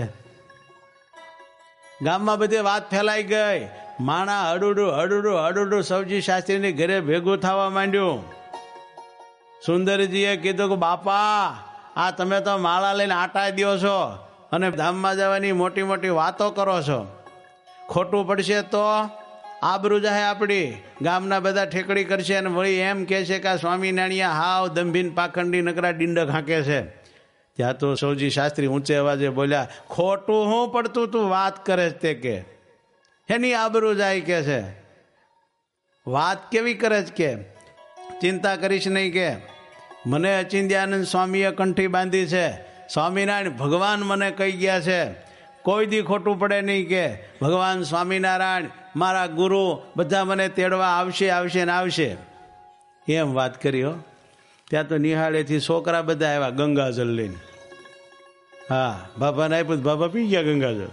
ગામમાં બધે વાત ફેલાઈ ગઈ. માણા હડુડું હડુડું હડુડું સવજી શાસ્ત્રીની ઘરે ભેગું થવા માંડ્યું. સુંદરજીએ કીધું કે બાપા આ તમે તો માળા લઈને આટા દો છો અને ધામમાં જવાની મોટી મોટી વાતો કરો છો. ખોટું પડશે તો આબરૂ જાય આપણી, ગામના બધા ઠેકડી કરશે અને વળી એમ કહે છે કે આ સ્વામિનારાયણ હાવ દંભીન પાખંડી નકરા ડીંડક હાંકે છે. ત્યાં તો સવજી શાસ્ત્રી ઊંચે અવાજે બોલ્યા, ખોટું હું પડતું તું વાત કરે તે કે એની આબરૂ જાય કે છે. વાત કેવી કરે છે કે ચિંતા કરીશ નહીં, કે મને અચિંત્યાનંદ સ્વામીએ કંઠી બાંધી છે. સ્વામિનારાયણ ભગવાન મને કહી ગયા છે કોઈ દી ખોટું પડે નહીં કે ભગવાન સ્વામિનારાયણ મારા ગુરુ બધા મને તેડવા આવશે આવશે ને આવશે એમ વાત કરી હો. ત્યાં તો નિહાળેથી છોકરા બધા આવ્યા ગંગાજળ લઈને. હા, બાપાને આપ્યું, બાપા પી ગયા ગંગાજળ.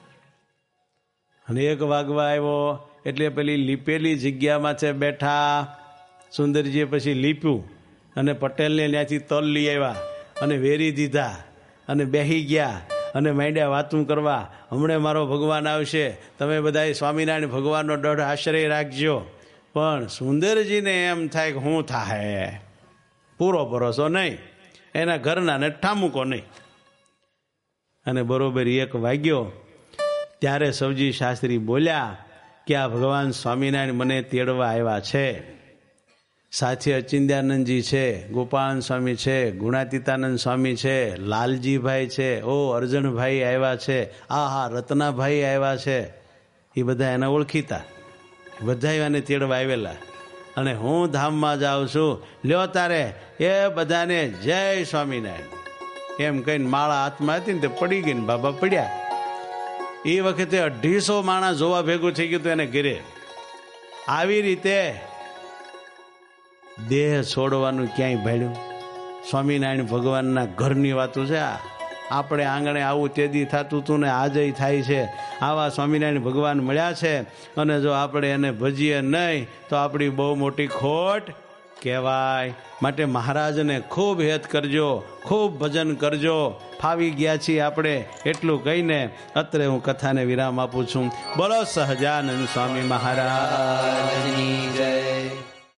અને એક વાગવા આવ્યો એટલે પેલી લીપેલી જગ્યામાં છે બેઠા સુંદરજીએ પછી લીપ્યું અને પટેલને ત્યાંથી તલ લઈ આવ્યા અને વેરી દીધા અને બેસી ગયા અને માંડ્યા વાતું કરવા. હમણાં મારો ભગવાન આવશે, તમે બધાએ સ્વામિનારાયણ ભગવાનનો દઢ આશ્રય રાખજો. પણ સુંદરજીને એમ થાય કે હું થાય, પૂરો ભરોસો નહીં, એના ઘરનાને ઠામુકો નહીં. અને બરોબર એક વાગ્યો ત્યારે સવજી શાસ્ત્રી બોલ્યા કે આ ભગવાન સ્વામિનારાયણ મને તેડવા આવ્યા છે. સાથે અચિંદ્યાનંદજી છે, ગોપાલ સ્વામી છે, ગુણાતીતાનંદ સ્વામી છે, લાલજીભાઈ છે, ઓ અર્જણભાઈ આવ્યા છે, આ હા રત્નાભાઈ આવ્યા છે. એ બધા એના ઓળખીતા, બધા એને તેડવા આવેલા. અને હું ધામમાં જાઉં છું, લ્યો તારે એ બધાને જય સ્વામિનારાયણ એમ કહીને માળા હાથમાં હતી ને તે પડી ગઈ ને બાબા પડ્યા. એ વખતે અઢીસો માણસ જોવા ભેગું થઈ ગયું હતું એને ઘરે. આવી રીતે દેહ છોડવાનું ક્યાંય ભાડ્યું. સ્વામિનારાયણ ભગવાનના ઘરની વાતો છે આ. આપણે આંગણે આવું તેદી થતું હતું ને આજે થાય છે. આવા સ્વામિનારાયણ ભગવાન મળ્યા છે અને જો આપણે એને ભજીએ નહીં તો આપણી બહુ મોટી ખોટ કહેવાય. માટે મહારાજને ખૂબ હેત કરજો, ખૂબ ભજન કરજો. ફાવી ગયા છીએ આપણે એટલું કહીને અત્રે હું કથાને વિરામ આપું છું. બોલો સહજાનંદ સ્વામી મહારાજની જય.